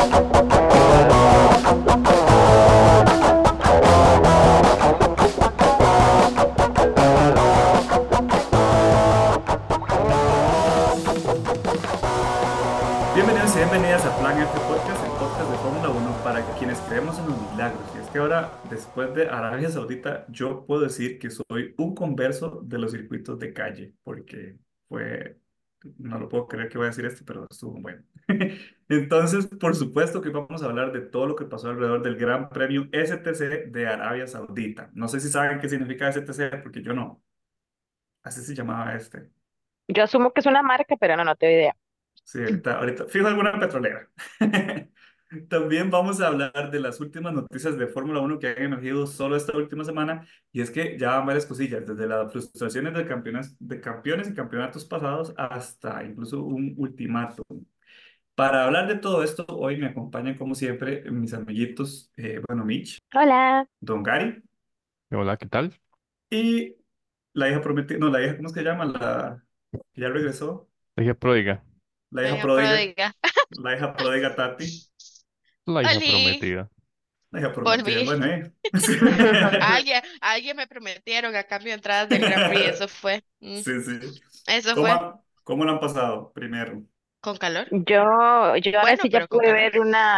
Bienvenidos y bienvenidas a Plan F Podcast, el podcast de Fórmula Uno para quienes creemos en los milagros. Y es que ahora, después de Arabia Saudita, yo puedo decir que soy un converso de los circuitos de calle, porque fue, no lo puedo creer que voy a decir esto, pero estuvo bueno. Entonces, por supuesto que vamos a hablar de todo lo que pasó alrededor del Gran Premio STC de Arabia Saudita. No sé si saben qué significa STC, porque yo no. Así se llamaba este. Yo asumo que es una marca, pero no tengo idea. Sí, ahorita, fijo alguna petrolera. También vamos a hablar de las últimas noticias de Fórmula Uno que han emergido solo esta última semana, y es que ya van varias cosillas, desde las frustraciones de campeones y campeonatos pasados hasta incluso un ultimátum. Para hablar de todo esto, hoy me acompañan como siempre mis amiguitos, bueno, Mitch, Hola. Don Gary Hola, ¿qué tal? y la hija prometida, no, la hija, ¿cómo es que se llama? La que ya regresó, La hija pródiga, la La hija hija pródiga, pródiga. la hija pródiga Tati. la hija Oli, prometida. La hija prometida, volví. bueno, ¿eh? Alguien me prometieron a cambio de entradas del Grand Prix. Eso fue. Sí, sí. Eso fue ¿Cómo lo han pasado primero? con calor. Yo ahora Bueno, sí ya pero con pude calor. ver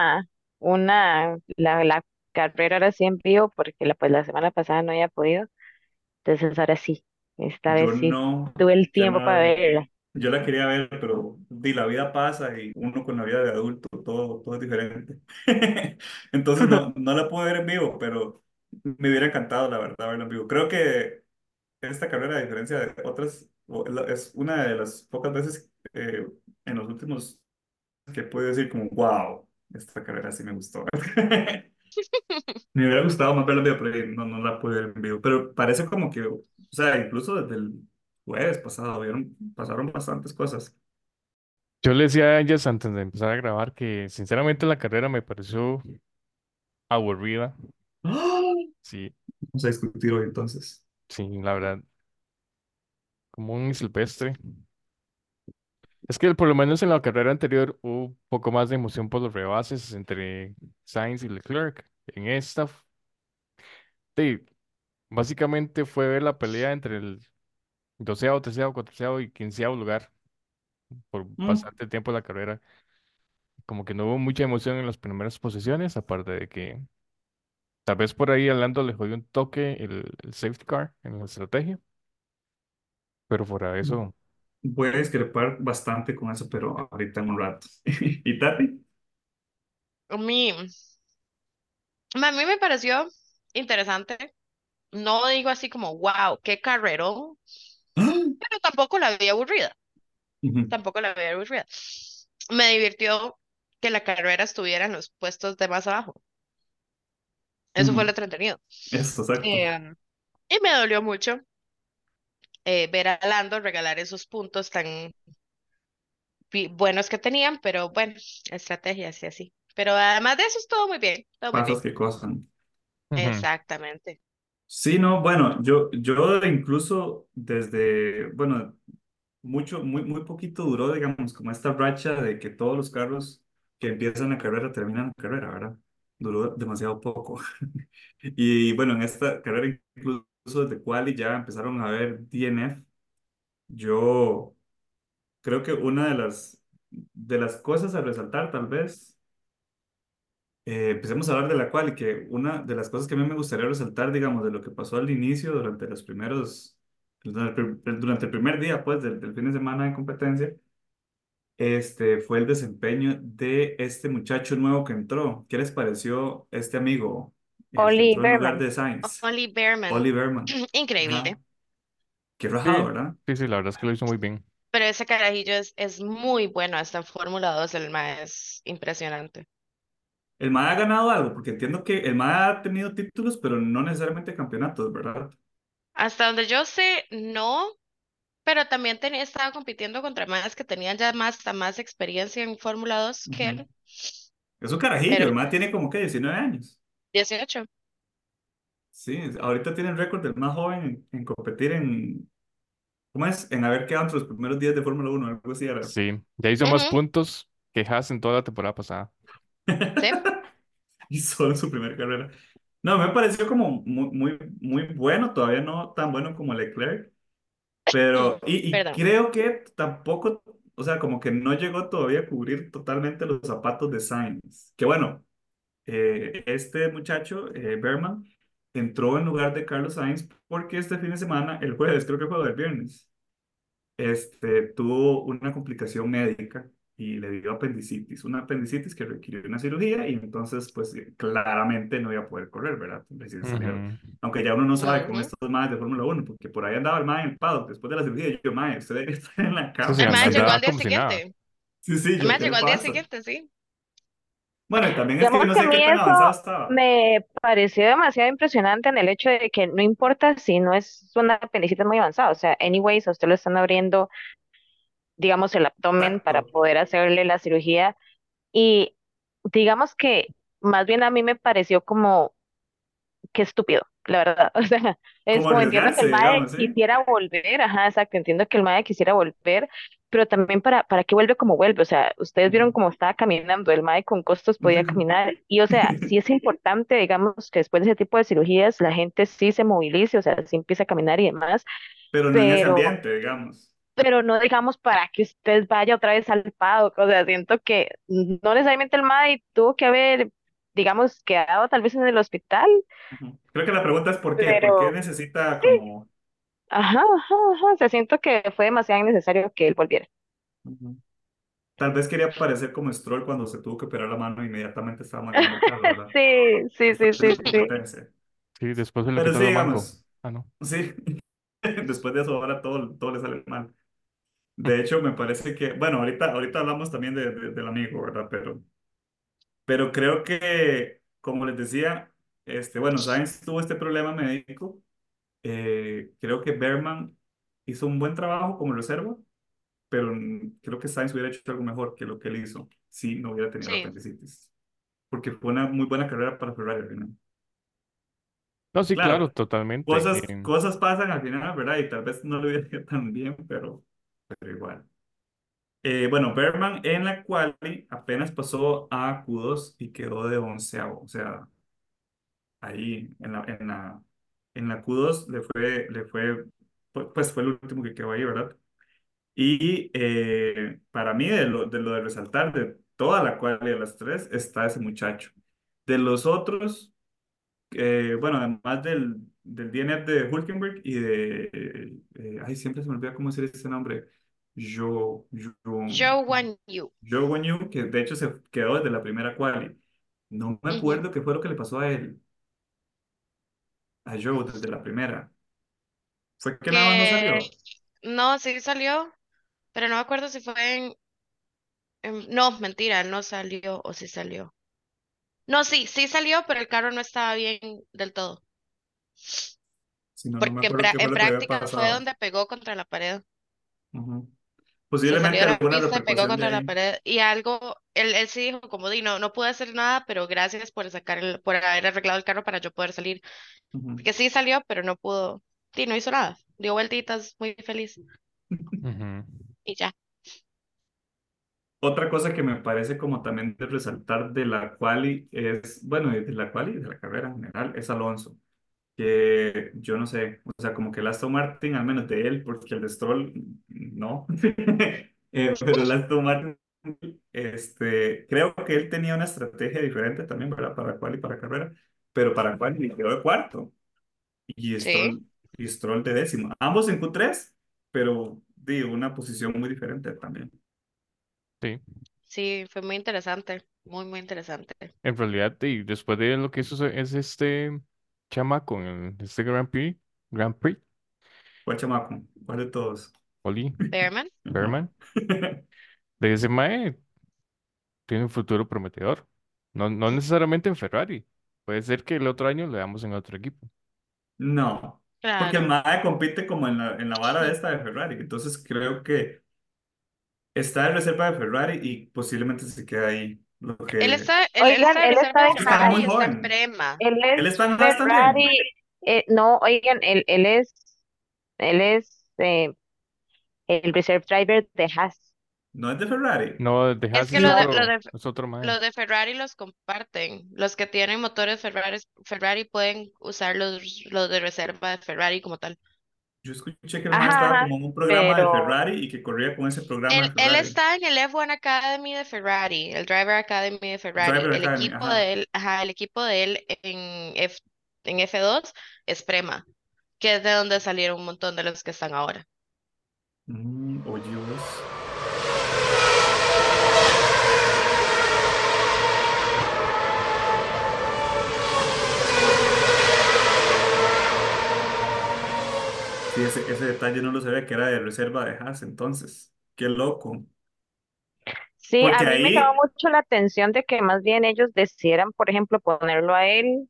la carrera ahora sí en vivo, porque la semana pasada no había podido. Entonces ahora sí, esta Yo vez sí no, tuve el yo tiempo para no, verla. yo la quería ver, pero la vida pasa y uno con la vida de adulto, todo es diferente. Entonces no la pude ver en vivo, pero me hubiera encantado, la verdad, verla en vivo. Creo que esta carrera, a diferencia de otras, es una de las pocas veces en los últimos que puedo decir como, wow, esta carrera sí me gustó. Me hubiera gustado más verla en vivo, pero no la pude ver en vivo. Pero parece como que, o sea, incluso desde el jueves pasado, pasaron bastantes cosas. Yo le decía a ellas antes de empezar a grabar que sinceramente la carrera me pareció aburrida. ¡Ah! Sí, Vamos a discutir hoy entonces. sí, la verdad, como un silvestre. Es que por lo menos en la carrera anterior hubo un poco más de emoción por los rebases entre Sainz y Leclerc. En esta, sí, básicamente fue ver la pelea entre el doceavo, treceavo, catorceavo y quinceavo lugar por Mm, bastante tiempo de la carrera. Como que no hubo mucha emoción en las primeras posiciones, aparte de que tal vez por ahí a Lando le jodió un toque el safety car en la estrategia, pero fuera de eso, Voy a discrepar bastante con eso, pero ahorita en un rato. ¿Y Tati? A mí me pareció interesante. No digo así como, wow, qué carrerón, ¡Ah! pero tampoco la vi aburrida. Ujú, Tampoco la vi aburrida. Me divirtió que la carrera estuviera en los puestos de más abajo. Eso fue lo ujú. entretenido. Eso, exacto. Eh, y me dolió mucho ver a Lando regalar esos puntos tan buenos que tenían, pero bueno, estrategias y así. Pero además de eso, todo muy bien, todo muy Pasas bien. que cosas. ujú. Exactamente. Sí, no, bueno, yo incluso desde, bueno, muy poquito duró, digamos, como esta racha de que todos los carros que empiezan la carrera terminan la carrera, ¿verdad? Duró demasiado poco. Y bueno, en esta carrera, incluso desde quali ya empezaron a ver DNF. Yo creo que una de las cosas a resaltar, tal vez, empecemos a hablar de la quali, que una de las cosas que a mí me gustaría resaltar, digamos, de lo que pasó al inicio, durante los primeros, durante el primer día, pues, del fin de semana de competencia fue el desempeño de este muchacho nuevo que entró. ¿Qué les pareció este amigo, el que Oli entró en lugar Berman. de Sainz? Oli Behrman, Oliver Berman. increíble. Ajá. Qué rajado, Sí, ¿verdad? sí, sí, la verdad es que lo hizo muy bien. Pero ese carajillo es muy bueno, hasta en Fórmula 2 el ma es impresionante. El MAE ha ganado algo, porque entiendo que el MAE ha tenido títulos, pero no necesariamente campeonatos, ¿verdad? Hasta donde yo sé, no, pero también estaba compitiendo contra más que tenían ya más experiencia en Fórmula 2 que Ujú. él. Es un carajillo, Pero el MAE tiene como que 19 años. 18. Sí, ahorita tiene el récord del más joven en competir en, ¿cómo es? En haber quedado entre los primeros días de Fórmula 1, algo así era. Sí, ya hizo más Ujú. puntos que Haas en toda la temporada pasada. ¿Sí? Y solo en su primera carrera. No, me pareció como muy bueno, todavía no tan bueno como Leclerc, pero, y Perdón. creo que tampoco, o sea, como que no llegó todavía a cubrir totalmente los zapatos de Sainz. Que bueno, este muchacho, Berman, entró en lugar de Carlos Sainz porque este fin de semana, el jueves, creo que fue el viernes, tuvo una complicación médica y le dio apendicitis, una apendicitis que requirió una cirugía y entonces pues claramente no iba a poder correr, ¿verdad? Recién salió. Ujú. Aunque ya uno no sabe con Ujú. estos más de Fórmula Uno porque por ahí andaba el mae en el paddock después de la cirugía y yo, mae, usted debe estar en la Eso sí, cama. El O mae sea, llegó andaba al día como si nada. siguiente. sí, sí, El yo, mae ¿qué le llegó al día pasa? siguiente, sí. Bueno, y también es que Digamos no que a sé qué mí tan avanzado eso estaba. me pareció demasiado impresionante en el hecho de que no importa si no es una apendicitis muy avanzada, o sea, anyways, a usted lo están abriendo, digamos, el abdomen para Exacto. poder hacerle la cirugía y digamos que más bien a mí me pareció como qué estúpido, la verdad. O sea, es Como como entiendo que arriesgarse, el MAE digamos, ¿sí? quisiera volver, ajá, exacto, entiendo que el MAE quisiera volver, pero también para qué vuelve como vuelve. O sea, ustedes vieron Ujú. cómo estaba caminando, el MAE con costos podía caminar, y o sea, sí es importante, digamos, que después de ese tipo de cirugías la gente sí se movilice, o sea, sí empieza a caminar y demás, Pero no en ese pero, ambiente, digamos. pero no digamos para que usted vaya otra vez al paddock. O sea, siento que no necesariamente el MAE tuvo que haber, digamos, quedado tal vez en el hospital, Ujú. Creo que la pregunta es ¿por qué? ¿Por qué pero necesita sí. como... Ajá, ajá, ajá. O sea, siento que fue demasiado innecesario que él volviera. Ujú. Tal vez quería parecer como Stroll cuando se tuvo que operar la mano e inmediatamente estaba manejando el carro, ¿verdad? Sí, sí, sí, Después de sí, la sí, sí. competencia. Sí, después se le Pero quitó sí, lo manco. digamos, Ah, no. sí, después de eso ahora todo le sale mal. De hecho, me parece que, bueno, ahorita hablamos también del amigo, ¿verdad? Pero creo que, como les decía, bueno, Sainz tuvo este problema médico. Creo que Berman hizo un buen trabajo como reserva, pero creo que Sainz hubiera hecho algo mejor que lo que él hizo si no hubiera tenido la Sí, apendicitis. Porque fue una muy buena carrera para Ferrari al final. No, sí, claro, Claro, totalmente. cosas pasan al final, ¿verdad? Y tal vez no lo hubiera hecho tan bien, pero igual. Bueno, Berman en la quali apenas pasó a Q2 y quedó de onceavo. O sea, ahí en la Q2 pues fue el último que quedó ahí, ¿verdad? Y para mí, de lo de resaltar de toda la quali de las tres, está ese muchacho. De los otros, bueno, además del DNF de Hulkenberg y ay, siempre se me olvida cómo decir ese nombre, Joe, Joe, Joe Wan Yu. Joe Guanyu, que de hecho se quedó desde la primera quali. No me Ujú. acuerdo qué fue lo que le pasó a él, a Joe, desde la primera. ¿Fue que nada más no Que salió? no, sí salió, pero no me acuerdo si fue no, mentira, no salió o sí salió. No, sí, sí salió, pero el carro no estaba bien del todo. Si no, no me Porque acuerdo qué fue en lo que había práctica fue pasado. donde pegó contra la pared. Ujú. Se salió Posiblemente de la alguna pista y pegó repercusión de contra la ahí. pared. Y algo, él sí dijo, como di, no, no pude hacer nada, pero gracias por por haber arreglado el carro para yo poder salir. Ujú. Porque sí salió, pero no pudo. Sí, no hizo nada. Dio vueltitas, muy feliz. Ujú. Y ya. Otra cosa que me parece como también de resaltar de la quali es, bueno, de la quali y de la carrera en general, es Alonso, que yo no sé, o sea, como que el Aston Martin, al menos de él, porque el de Stroll, no, pero el Aston Martin, creo que él tenía una estrategia diferente también, ¿verdad? Para quali y para carrera, pero para quali quedó de cuarto y Sí, Stroll de décimo, ambos en Q3, pero de una posición muy diferente también. Sí, sí, fue muy interesante. Muy, muy interesante. en realidad, y después de lo que hizo es este chama con este Grand Prix, ¿Cuál chamaco? ¿Cuál de todos? Oli Behrman. Ajá. Berman, de ese mae tiene un futuro prometedor. No, no necesariamente en Ferrari. Puede ser que el otro año le damos en otro equipo. No, porque el Claro. MAE compite como en la vara esta de Ferrari, entonces creo que está en reserva de Ferrari y posiblemente se quede ahí. Él Oigan, está de él reserva está de de Es que está Ferrari muy y está en joven. Prema. Él Él es está en Haas Ferrari, también. no, oigan, él es el reserve driver de Haas. No es de Ferrari. No, de Es Haas que No, es otro mae. los de Ferrari los comparten. Los que tienen motores Ferrari pueden usar los de reserva de Ferrari como tal. Yo escuché que el man ajá, estaba ajá, como en un programa de pero Ferrari y que corría con ese programa de Él Ferrari. está en el F1 Academy de Ferrari, el Driver Academy de Ferrari. Driver El Academy, equipo ajá. de él, ajá, el equipo de él en F2 es Prema, que es de donde salieron un montón de los que están ahora. Oye, vos. Sí, ese detalle no lo sabía que era de reserva de Haas, entonces. Qué loco. sí, a Porque mí me llamó ahí, mucho la atención de que más bien ellos decidieran, por ejemplo, ponerlo a él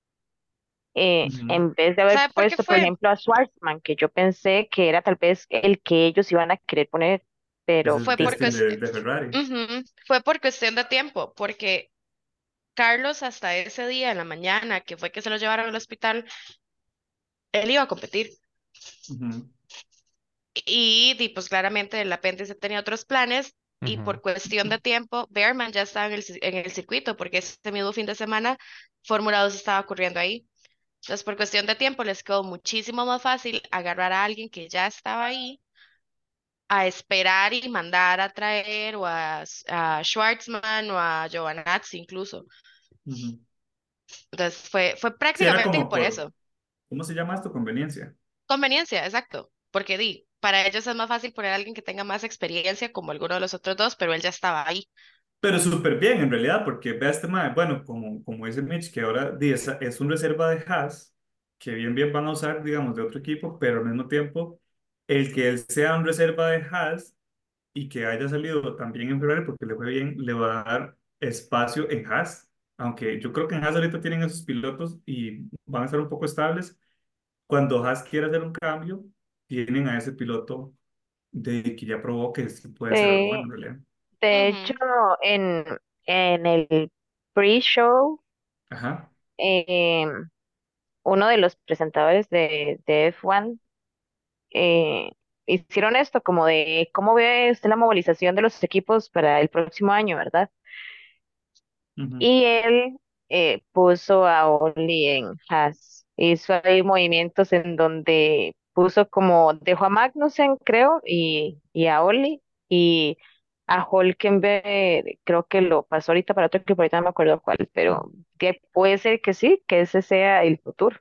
ujú, en vez de haber ¿Sabe por qué puesto, por fue? ejemplo, a Schwartzman, que yo pensé que era tal vez el que ellos iban a querer poner, es pero el Fue por, piston cues- de Ferrari. fue por cuestión de tiempo, porque Carlos hasta ese día en la mañana, que fue que se lo llevaron al hospital, él iba a competir. Ujú, Pues claramente el apéndice tenía otros planes y Ujú. por cuestión de tiempo, Bearman ya estaba en el circuito porque ese mismo fin de semana Fórmula 2 estaba ocurriendo ahí. Entonces, por cuestión de tiempo, les quedó muchísimo más fácil agarrar a alguien que ya estaba ahí, a esperar y mandar a traer a Schwartzman o a Giovanazzi incluso. ujú. Entonces, fue Sí, era prácticamente que como por por, eso. ¿cómo se llama esto? Conveniencia. Conveniencia, exacto. Porque para ellos es más fácil poner a alguien que tenga más experiencia como alguno de los otros dos, pero él ya estaba ahí. Pero súper bien en realidad, porque vea este mae, bueno, como dice Mitch, que ahora es un reserva de Haas, que bien van a usar, digamos, de otro equipo, pero al mismo tiempo, el que él sea un reserva de Haas y que haya salido también en Ferrari porque le fue bien, le va a dar espacio en Haas. Aunque yo creo que en Haas ahorita tienen esos pilotos y van a estar un poco estables. Cuando Haas quiera hacer un cambio, tienen a ese piloto de que ya probó que sí puede ser algo sí, bueno en realidad. de hecho, Ujú. en, en el pre-show, Ajá. eh, uno de los presentadores de F1 eh, hicieron esto, como de cómo ve usted la movilización de los equipos para el próximo año, ¿verdad? Ujú, Y él puso a Oli en Haas. Hizo ahí movimientos en donde puso como, dejó a Magnussen, creo, y a Oli, y a Hülkenberg, creo que lo pasó ahorita para otro equipo, ahorita no me acuerdo cuál, pero que puede ser que sí, que ese sea el futuro.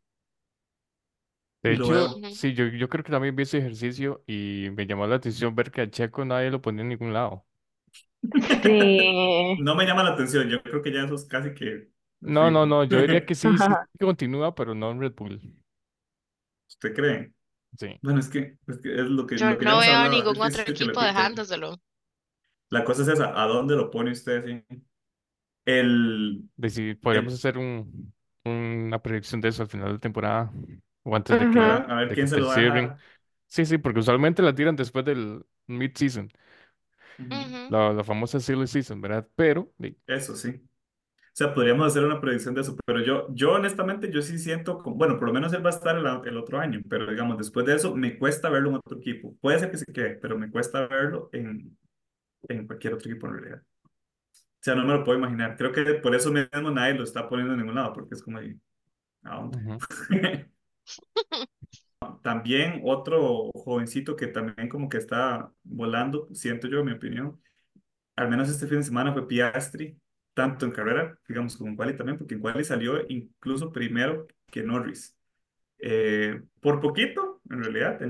De y lo hecho, veo. Ujú. sí, yo creo que también vi ese ejercicio y me llamó la atención ver que a Checo nadie lo ponía en ningún lado. Sí. No me llama la atención, yo creo que ya eso es casi que No, no, fijo. no, yo diría que sí, sí continúa, pero no en Red Bull. ¿Usted cree? Sí. Bueno, es que es Yo lo que ya no hemos veo a hablado, es ningún otro difícil que le equipo pique. dejándoselo. La cosa es esa, ¿a dónde lo pone usted? Sí? El, Decir, podríamos el, hacer una predicción de eso al final de temporada o antes Ujú. a ver de que quién se lo va a cierren. dejar. Sí, sí, porque usualmente la tiran después del mid-season, Ujú, Ujú, la famosa silly season, ¿verdad? Pero, eso sí. O sea, podríamos hacer una predicción de eso, pero yo honestamente, yo sí siento, bueno, por lo menos él va a estar el otro año, pero digamos, después de eso, me cuesta verlo en otro equipo. Puede ser que se quede, pero me cuesta verlo en cualquier otro equipo en realidad. O sea, no me lo puedo imaginar. Creo que por eso mismo nadie lo está poniendo en ningún lado, porque es como, ¿a dónde? ujú. También otro jovencito que también como que está volando, siento yo, en mi opinión, al menos este fin de semana fue Piastri, tanto en carrera, digamos, como en quali también, porque en quali salió incluso primero que Norris. Por poquito, en realidad,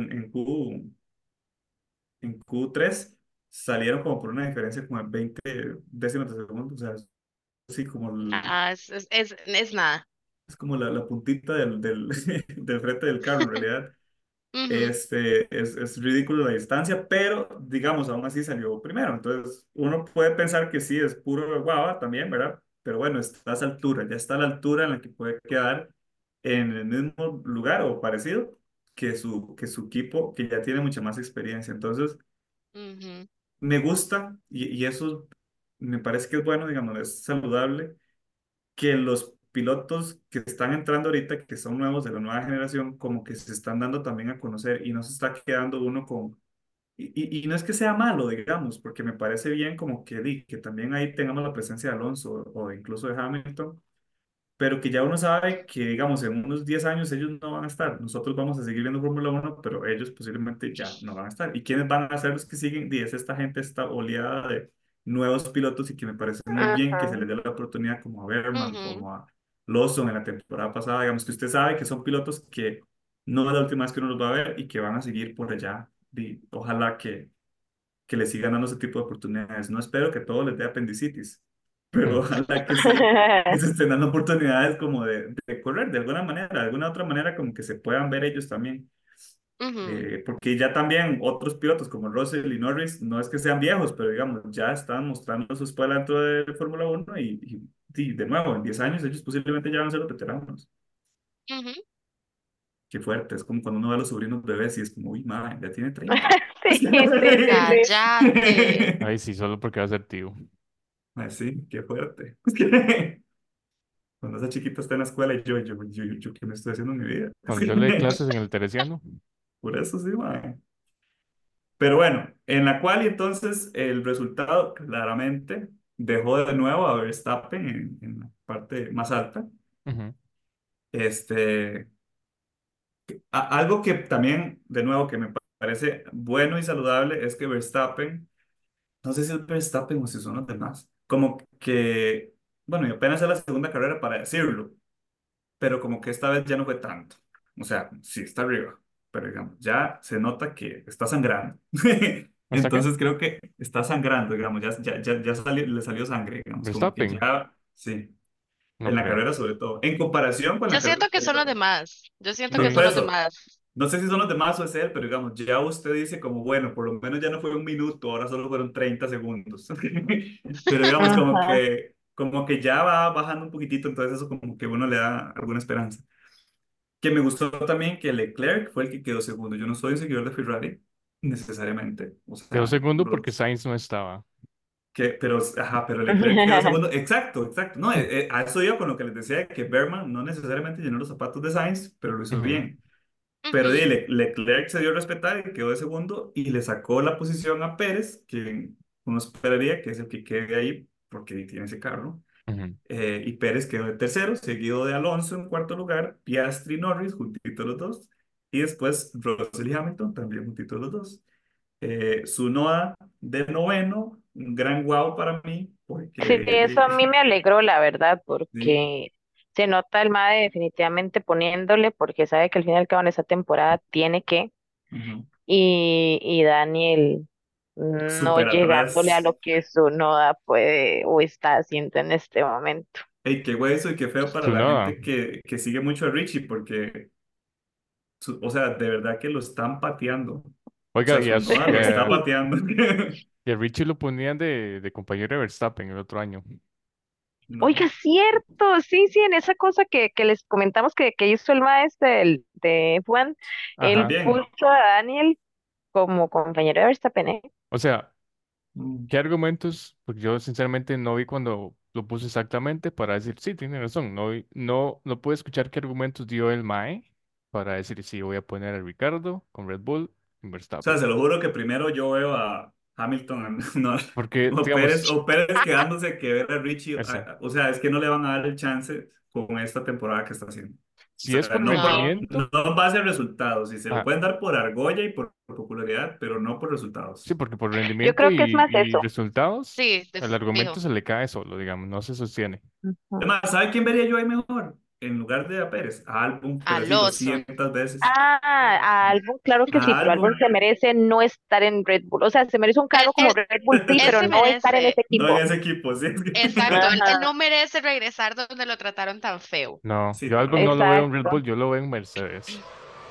en Q3 salieron como por una diferencia como de 20 décimas de segundo, o sea, sí, como es nada. es como la puntita del frente del carro, en realidad. Ujú, Es ridículo la distancia, pero digamos, aún así salió primero. Entonces, uno puede pensar que sí, es puro guava también, ¿verdad? Pero bueno, está a esa altura, ya está a la altura en la que puede quedar en el mismo lugar o parecido que su equipo, que ya tiene mucha más experiencia. Entonces, ujú, me gusta y eso me parece que es bueno, digamos, es saludable que los pilotos que están entrando ahorita, que son nuevos de la nueva generación, como que se están dando también a conocer y no se está quedando uno con y no es que sea malo, digamos, porque me parece bien como que, que también ahí tengamos la presencia de Alonso o incluso de Hamilton, pero que ya uno sabe que, digamos, en unos 10 años ellos no van a estar. Nosotros vamos a seguir viendo Fórmula Uno, pero ellos posiblemente ya no van a estar. ¿Y quiénes van a ser los que siguen? Y es esta gente, esta oleada de nuevos pilotos y que me parece muy bien que se les Ajá. dé la oportunidad como a Berman, Ujú, como a Lawson en la temporada pasada. Digamos que usted sabe que son pilotos que no es la última vez que uno los va a ver y que van a seguir por allá. Y ojalá que le sigan dando ese tipo de oportunidades. No espero que todo les dé apendicitis, pero Mm. ojalá que sí, que se estén dando oportunidades como de correr de alguna manera, de alguna otra manera, como que se puedan ver ellos también. ujú, Porque ya también otros pilotos como Russell y Norris, no es que sean viejos, pero digamos, ya están mostrando su espuela dentro de Fórmula Uno y de nuevo, en 10 años ellos posiblemente ya van a ser los veteranos. ujú. Qué fuerte, es como cuando uno ve a los sobrinos bebés y es como, uy, madre, ya tiene 30. Sí, sí, sí, sí. Cállate. Ay, sí, solo porque va a ser tío. Así, qué fuerte. Cuando esa chiquita está en la escuela y yo, ¿qué me estoy haciendo en mi vida? Cuando yo le di clases en el Teresiano. Por eso sí, mae. Pero bueno, en la cual y entonces el resultado claramente dejó de nuevo a Verstappen en la parte más alta. Ujú. Este, algo que también, de nuevo, que me parece bueno y saludable es que Verstappen, no sé si es Verstappen o si son los demás, como que, bueno, y apenas es la segunda carrera para decirlo, pero como que esta vez ya no fue tanto. O sea, sí está arriba, pero digamos, ya se nota que está sangrando. ¿Hasta qué? Entonces creo que está sangrando, digamos, le salió sangre, digamos, como que Verstappen. ya, sí, No en la creo. carrera sobre todo. En comparación con Yo la carrera siento que son los anterior. demás. Yo siento que Sí. Por son los eso, demás. no sé si son los demás o es él, pero digamos, ya usted dice como, bueno, por lo menos ya no fue un minuto, ahora solo fueron 30 segundos. Pero digamos, Ajá. como que ya va bajando un poquitito, entonces eso como que uno le da alguna esperanza. Que me gustó también que Leclerc fue el que quedó segundo. Yo no soy un seguidor de Ferrari, necesariamente. O Quedó sea, segundo porque Sainz no estaba. pero Leclerc quedó segundo. Exacto, exacto. No, a eso iba con lo que les decía, que Berman no necesariamente llenó los zapatos de Sainz, pero lo hizo Ujú, bien. Pero Ujú, Leclerc se dio a respetar y quedó de segundo y le sacó la posición a Pérez, que uno esperaría que es el que quede ahí porque tiene ese carro. ujú. Y Pérez quedó de tercero, seguido de Alonso en cuarto lugar, Piastri y Norris, juntitos los dos, y después Russell y Hamilton, también juntitos los dos. Tsunoda de noveno, un gran guau para mí, Sí, porque eso a mí me alegró, la verdad, sí, porque se nota el MAE definitivamente poniéndole, porque sabe que al final y al cabo en esa temporada tiene que, ujú, y Daniel no súper llegándole a atrás. lo que su Noda puede o está haciendo en este momento. Ey, qué hueso y qué feo para la Tsunoda. gente que sigue mucho a Richie, porque, o sea, de verdad que lo están pateando. O Oiga, sea, Tsunoda lo está Sí. pateando. y a Richie lo ponían de compañero de Verstappen el otro año. Oiga, No, cierto, sí, sí, en esa cosa que les comentamos que hizo el maestro de Juan, él Ajá. también. puso a Daniel como compañero de Verstappen, ¿eh? O sea, Mm. ¿qué argumentos? Porque yo sinceramente no vi cuando lo puse exactamente para decir, sí, tiene razón. No pude escuchar qué argumentos dio el MAE para decir, sí, voy a poner a Ricardo con Red Bull en O sea, Verstappen. se lo juro que primero yo veo a Hamilton, no, Porque, digamos, O Pérez quedándose que ver a Richie. eso. O sea, es que no le van a dar el chance con esta temporada que está haciendo. O Si es sea, por no. no rendimiento, en base a resultados. Y se lo ah, pueden dar por argolla y por popularidad, pero no por sí, resultados. porque por Yo rendimiento creo que es más y eso. resultados, Sí, el argumento fijo. se le cae solo, digamos, no se sostiene. Ujú. Además, ¿sabe quién vería yo ahí mejor? En lugar de a Pérez, a Albon, pero así Al 200 veces. Ah, a Albon, claro que sí, A pero Albon Albon. se merece no estar en Red Bull. O sea, se merece un Él, cargo como él, Red Bull, sí, él pero se no estar en merece. ese No en equipo. ese equipo, sí. Exacto. Él Ajá, no merece regresar donde lo trataron tan feo. No, Sí, yo a Albon no también. lo veo en Red exacto. Bull, yo lo veo en Mercedes.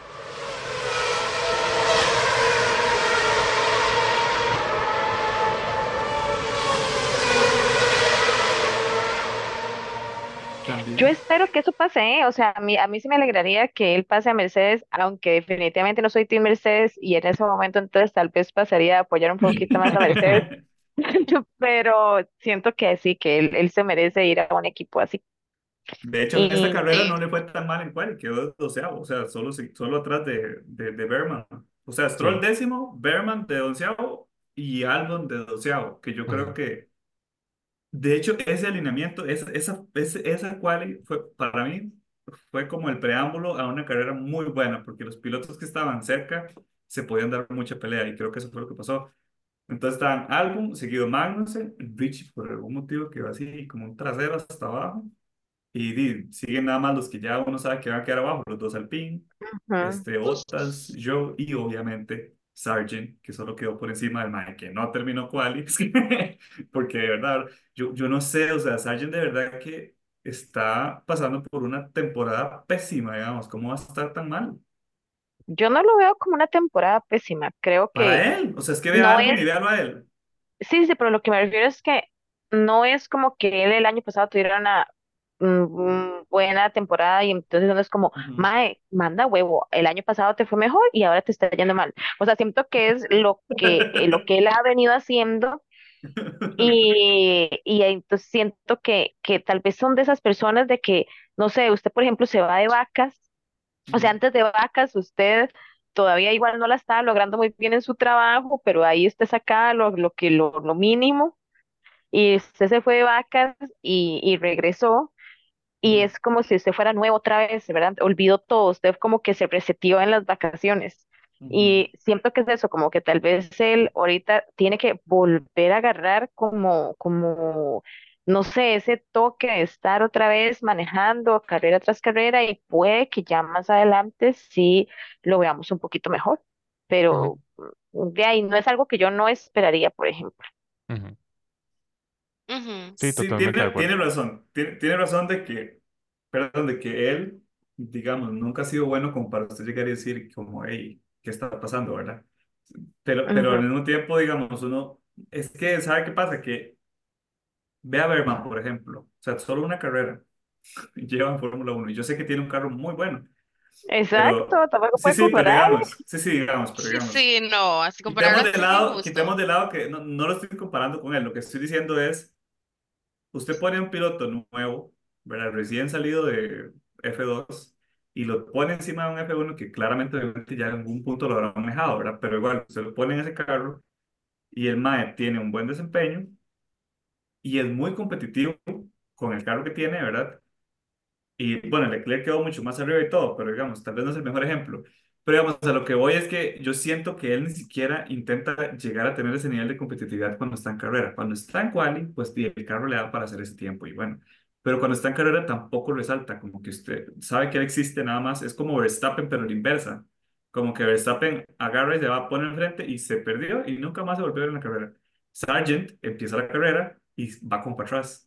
Yo También. espero que eso pase, ¿eh? O sea, a mí sí me alegraría que él pase a Mercedes, aunque definitivamente no soy Team Mercedes y en ese momento entonces tal vez pasaría a apoyar un poquito más a Mercedes, pero siento que sí, que él se merece ir a un equipo así. De hecho, en esta Y carrera Sí. no le fue tan mal en quali, quedó doceavo, o sea, solo atrás de Berman, O sea, Stroll Sí. décimo, Berman de onceavo y Albon de doceavo, que yo creo Ujú. que, de hecho, ese alineamiento, esa quali fue, para mí, fue como el preámbulo a una carrera muy buena, porque los pilotos que estaban cerca se podían dar mucha pelea y creo que eso fue lo que pasó. Entonces estaban Albon, seguido Magnussen, Richie por algún motivo que va así como un trasero hasta abajo. Y siguen nada más los que ya uno sabe que van a quedar abajo, los dos Alpine, Ujú. Bottas, Joe y obviamente Sargent, que solo quedó por encima del Mae, que no terminó quali, porque de verdad, yo no sé, o sea, Sargent de verdad que está pasando por una temporada pésima, digamos, ¿cómo va a estar tan mal? Yo no lo veo como una temporada pésima. Creo que Para él, o sea, es que vea a no Albon es, y véalo a él. sí, sí, pero lo que me refiero es que no es como que él el año pasado tuviera una buena temporada y entonces no es como, Ujú. Mae, manda huevo, el año pasado te fue mejor y ahora te está yendo mal. O sea, siento que es lo que él ha venido haciendo y entonces siento que tal vez son de esas personas de que, no sé, usted por ejemplo se va de vacas, o sea, Ujú. antes de vacas usted todavía igual no la estaba logrando muy bien en su trabajo, pero ahí usted sacaba lo mínimo y usted se fue de vacas y regresó y Ujú. es como si usted fuera nuevo otra vez, ¿verdad? Olvidó todo, usted como que se reseteó en las vacaciones. Ujú. Y siento que es eso, como que tal vez él ahorita tiene que volver a agarrar no sé, ese toque de estar otra vez manejando carrera tras carrera y puede que ya más adelante sí lo veamos un poquito mejor. Ujú. Pero de ahí no es algo que yo no esperaría, por ejemplo. Ujú. Ujú. Sí, Sí, totalmente de tiene acuerdo. razón. Tiene razón de que, perdón, de que él, digamos, nunca ha sido bueno como para usted llegar y decir como, hey, ¿qué está pasando, verdad? Pero al Ujú. mismo tiempo, digamos, uno, es que, ¿sabe qué pasa? Que ve a Berman, por ejemplo, o sea, solo una carrera lleva en Fórmula Uno y yo sé que tiene un carro muy bueno, Exacto, pero tampoco sí, puede sí, pero comparar. digamos, sí, digamos, pero digamos, Sí, no, así compararlo así es quitemos injusto. de lado que no lo estoy comparando con él, lo que estoy diciendo es usted pone un piloto nuevo, ¿verdad? Recién salido de F2 y lo pone encima de un F1 que claramente obviamente ya en algún punto lo habrá manejado, ¿verdad? Pero igual, usted lo pone en ese carro y el MAE tiene un buen desempeño y es muy competitivo con el carro que tiene, ¿verdad? Y bueno, Leclerc quedó mucho más arriba y todo, pero digamos, tal vez no es el mejor ejemplo. Pero digamos, a lo que voy es que yo siento que él ni siquiera intenta llegar a tener ese nivel de competitividad cuando está en carrera. Cuando está en quali, pues y el carro le da para hacer ese tiempo y bueno. Pero cuando está en carrera tampoco resalta, como que usted sabe que él existe nada más. Es como Verstappen, pero la inversa. Como que Verstappen agarra y se va a poner enfrente y se perdió y nunca más se volvió a ver en la carrera. Sargent empieza la carrera y va con para atrás.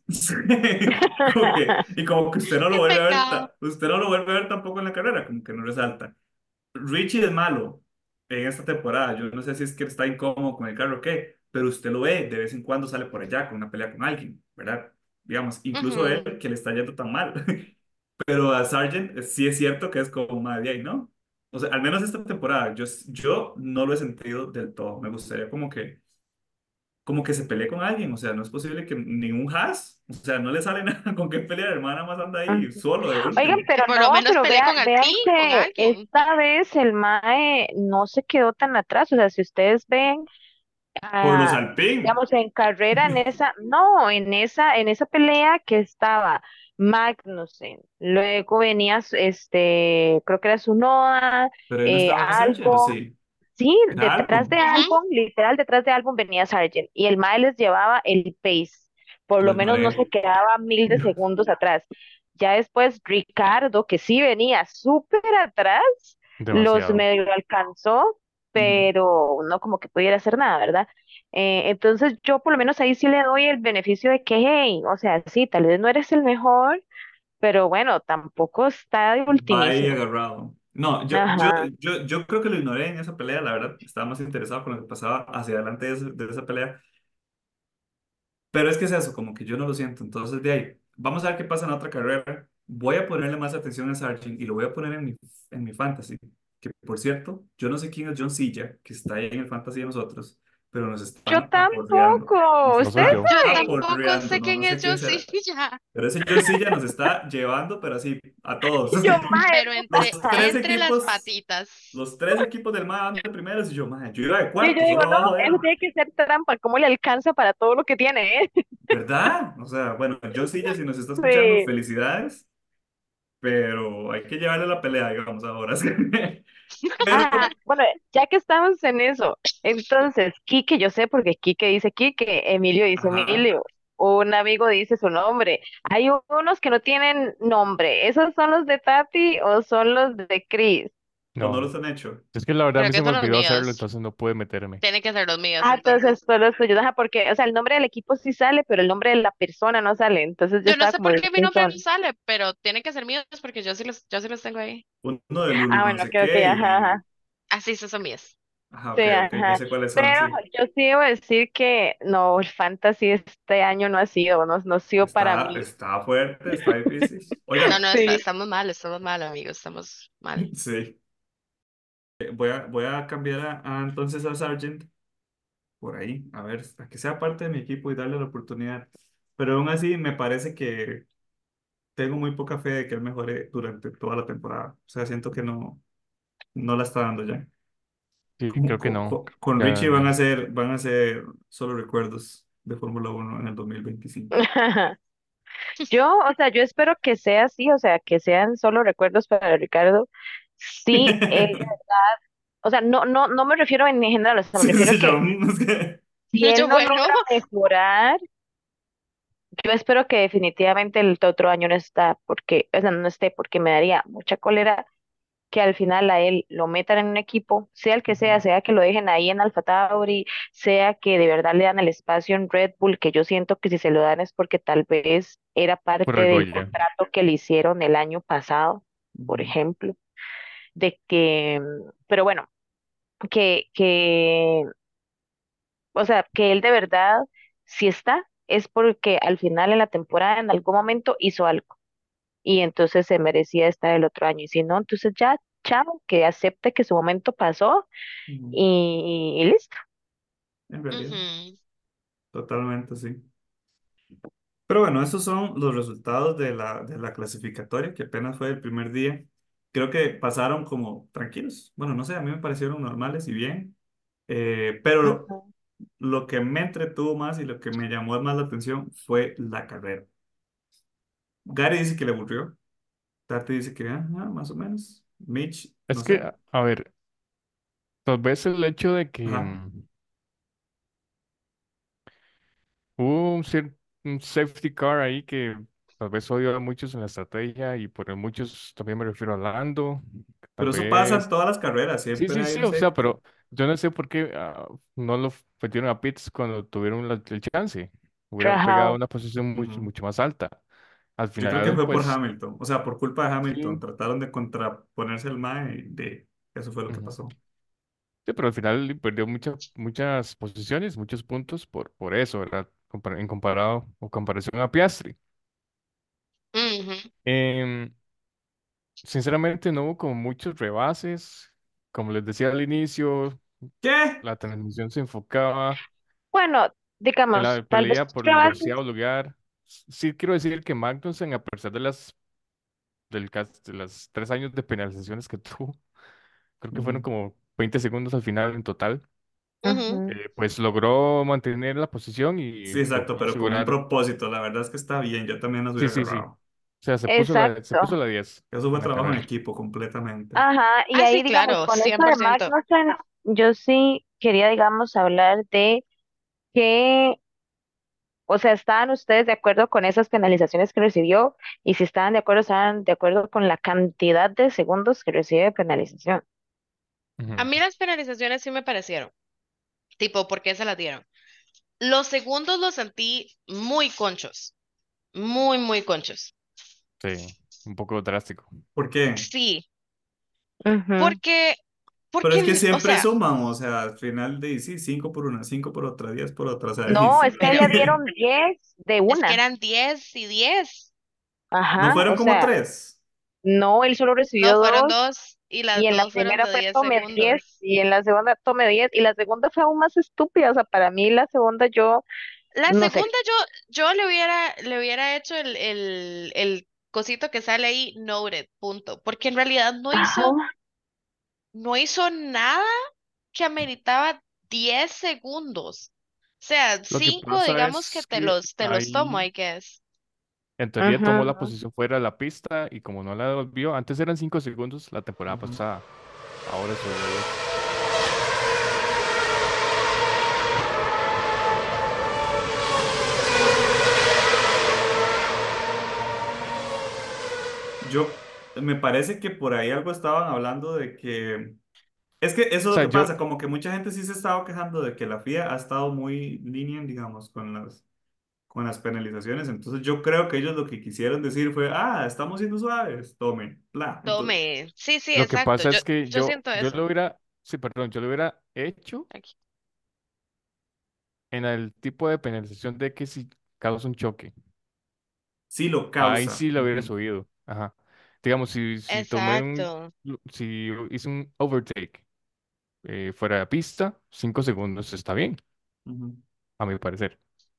Como que usted no lo Qué vuelve a ver, pecado. usted no lo vuelve a ver tampoco en la carrera, como que no resalta. Richie es malo en esta temporada. Yo no sé si es que está incómodo con el carro o qué, pero usted lo ve, de vez en cuando sale por allá con una pelea con alguien, ¿verdad? Digamos, incluso Ujú. él que le está yendo tan mal. Pero a Sargent sí es cierto que es como madre ahí, ¿no? O sea, al menos esta temporada, yo no lo he sentido del todo. Me gustaría como que se pelee con alguien, o sea, no es posible que ningún Haas, o sea, no le sale nada con qué pelear, hermana más anda ahí solo de Oigan, último, Que pero por lo no, menos pero peleé con vean Alpine, con que alguien. esta vez el MAE no se quedó tan atrás. O sea, si ustedes ven, por los ah, Alpine. digamos, en carrera, no, en esa pelea que estaba Magnussen, luego venía, creo que era Tsunoda, Pero ahí no estaba Sargent, ¿o Albon, sí? sí, Era detrás de Albon, Ujú. Albon, literal, detrás de Albon venía Sargent, y el MAE les llevaba el pace, por lo los menos no se Maré. quedaba mil de segundos atrás. Ya después Ricardo, que sí venía súper atrás, los Demasiado. medio alcanzó, Ujú. pero no como que pudiera hacer nada, ¿verdad? Entonces yo por lo menos ahí sí le doy el beneficio de que, hey, o sea, sí, tal vez no eres el mejor, pero bueno, tampoco está de Va ahí ultimísimo. agarrado. No, Ajá. yo creo que lo ignoré en esa pelea, la verdad, estaba más interesado con lo que pasaba hacia adelante de esa pelea. Pero es que es eso, como que yo no lo siento. Entonces, de ahí, vamos a ver qué pasa en la otra carrera. Voy a ponerle más atención a Sargent y lo voy a poner en mi fantasy. Que por cierto, yo no sé quién es John Silla, que está ahí en el fantasy de nosotros, pero nos Yo están aporreando. tampoco. Nos No soy ¿Ustedes están yo. Yo saben? tampoco aporreando, sé no, quién no sé es quién será. Josilla, Pero ese Josilla nos está llevando, pero así, a todos. Y yo, mae, pero Los tres entre las equipos, patitas. los tres equipos del MAE van de primeros y yo, mae, yo iba de y yo cuarto, digo, solo no, abajo de eso él. tiene que ser trampa. ¿Cómo le alcanza para todo lo que tiene, ¿Verdad? O sea, bueno, Josilla, si nos está escuchando, Sí. felicidades, pero hay que llevarle la pelea, digamos, ahora. Pero, Ah, bueno, ya que estamos en eso, entonces, Quique, yo sé porque Quique dice Quique, Emilio dice ajá, Emilio, un amigo dice su nombre. Hay unos que no tienen nombre. ¿Esos son los de Tati o son los de Chris? o no No. los han hecho. Es que la verdad a Creo mí se que me son los olvidó hacerlo, míos. entonces no pude meterme. Tienen que ser los míos Ah, entonces. entonces son los tuyos, ajá, porque, o sea, el nombre del equipo sí sale, pero el nombre de la persona no sale. Entonces yo Yo no estaba sé como, por qué mi ¿quién nombre no son? sale, pero tienen que ser míos porque yo sí los tengo ahí. Uno de Lulu, Ah, no bueno, sé creo que, qué, ajá, y... ajá. Así, esos son míos. Ajá, ok, Sí, ok, ya ajá. sé cuáles son, Pero sí. yo sí debo decir que no, el fantasy este año no ha sido, no ha sido para mí. Está fuerte, está difícil. No, Oigan, no, Sí. estamos mal, amigos, estamos mal. sí, voy a cambiar entonces a Sargent por ahí, a ver, a que sea parte de mi equipo y darle la oportunidad. Pero aún así me parece que tengo muy poca fe de que él mejore durante toda la temporada. O sea, siento que no la está dando ya. Sí, Como creo que no. con Richie Ya, van a ser solo recuerdos de Fórmula 1 en el 2025. Yo, o sea, yo espero que sea así, o sea, que sean solo recuerdos para Ricardo. Sí, él, o sea, no me refiero en general, o sea, me Sí, refiero a sí, que es que... si él Yo, no bueno, logra mejorar, yo espero que definitivamente el otro año no está, porque, o sea, no esté, porque me daría mucha cólera que al final a él lo metan en un equipo, sea el que Ujú, sea que lo dejen ahí en Alfa Tauri, sea que de verdad le dan el espacio en Red Bull, que yo siento que si se lo dan es porque tal vez era por parte algo del ya. contrato que le hicieron el año pasado, por ujú. ejemplo, de que, pero bueno, que, o sea, que él de verdad, si está, es porque al final en la temporada en algún momento hizo algo y entonces se merecía estar el otro año. Y si no, entonces ya, chao, que acepte que su momento pasó Ujú. y listo. En realidad, ujú, totalmente sí. Pero bueno, esos son los resultados de la clasificatoria, que apenas fue el primer día. Creo que pasaron como tranquilos. Bueno, no sé, a mí me parecieron normales y bien. Pero Ujú. lo que me entretuvo más y lo que me llamó más la atención fue la carrera. Gary dice que le aburrió. Tati dice que más o menos. Mitch, no Es que, sé. a ver, tal vez el hecho de que Ajá. hubo un safety car ahí que tal vez odió a muchos en la estrategia y por el muchos también me refiero a Lando, que tal Pero eso pasa en vez... todas las carreras. Sí, Siempre sí, hay sí, un o sea, safety. pero yo no sé por qué no lo metieron a pits cuando tuvieron el chance. Hubiera pegado Rajado. una posición mucho, Ujú. mucho más alta. Al Yo creo que final, fue por pues, Hamilton. O sea, por culpa de Hamilton. sí. Trataron de contraponerse al MAE y eso fue lo que Ujú. pasó. Sí, pero al final perdió muchas posiciones, muchos puntos por eso, ¿verdad? En comparado o comparación a Piastri. ujú. Em, Sinceramente no hubo como muchos rebases. Como les decía al inicio, ¿Qué? la transmisión se enfocaba Bueno, en digamos, la tal vez pelea por el rebases. doceavo lugar. Sí quiero decir que Magnussen, a pesar de de las 3 años de penalizaciones que tuvo, creo que fueron Ujú. como 20 segundos al final en total, Ujú. Ujú. pues logró mantener la posición y Sí, exacto, logró pero con un asegurar. propósito. La verdad es que está bien. Yo también nos Sí, hubiera sí, sí. agarrado. O sea, se puso Exacto. la 10 Eso fue en la trabajo en carrera. equipo completamente. Ajá, y Ah, ahí, sí, digamos, claro, con cien eso por de ciento. Magnussen, yo sí quería, digamos, hablar de que, o sea, ¿estaban ustedes de acuerdo con esas penalizaciones que recibió? Y si estaban de acuerdo, estaban de acuerdo con la cantidad de segundos que recibe de penalización. A Ujú. mí las penalizaciones sí me parecieron, tipo, ¿por qué se las dieron? Los segundos los sentí muy conchos, muy, muy conchos. Sí, un poco drástico. ¿Por qué? Sí, Ujú. porque, Pero es que o siempre sea, suman, o sea, al final de sí, 5 por una, 5 por otra, 10 por otra, o sea, y No, sí. es que a él pero le dieron 10 de es que una. eran 10 y 10. ¿No Ajá, fueron o como sea, 3? no, él solo No, recibió fueron dos. 2 y Y las en la dos fueron primera de fue 10 tome 10 segundos. y en la segunda tome 10 y la segunda fue aún más estúpida. O sea, para mí la segunda yo, La no sé. segunda yo le hubiera hecho el cosito que sale ahí, noted, punto, porque en realidad no hizo, Ajá, no hizo nada que ameritaba 10 segundos. O sea, Lo que 5 pasa digamos que es te que los tomo, ahí, I guess. en teoría, tomó la ajá. posición fuera de la pista y como no la devolvió, antes eran 5 segundos la temporada Ujú. pasada, ahora solo 10. Yo, me parece que por ahí algo estaban hablando de que, es que eso es O lo sea, que yo, pasa, como que mucha gente sí se estaba quejando de que la FIA ha estado muy lenient, digamos, con las penalizaciones, entonces yo creo que ellos lo que quisieron decir fue, ah, estamos siendo suaves, tomen, bla, entonces, Tome. Sí, sí, lo que exacto. pasa Yo, es que yo siento yo eso. lo hubiera, sí, perdón, yo lo hubiera hecho Aquí. en el tipo de penalización de que si causa un choque. sí lo Ahí causa. sí lo hubiera Ujú, subido. Ajá. Digamos, si tomé Exacto. si hice un overtake fuera de pista, 5 segundos está bien, ujú. a mi parecer.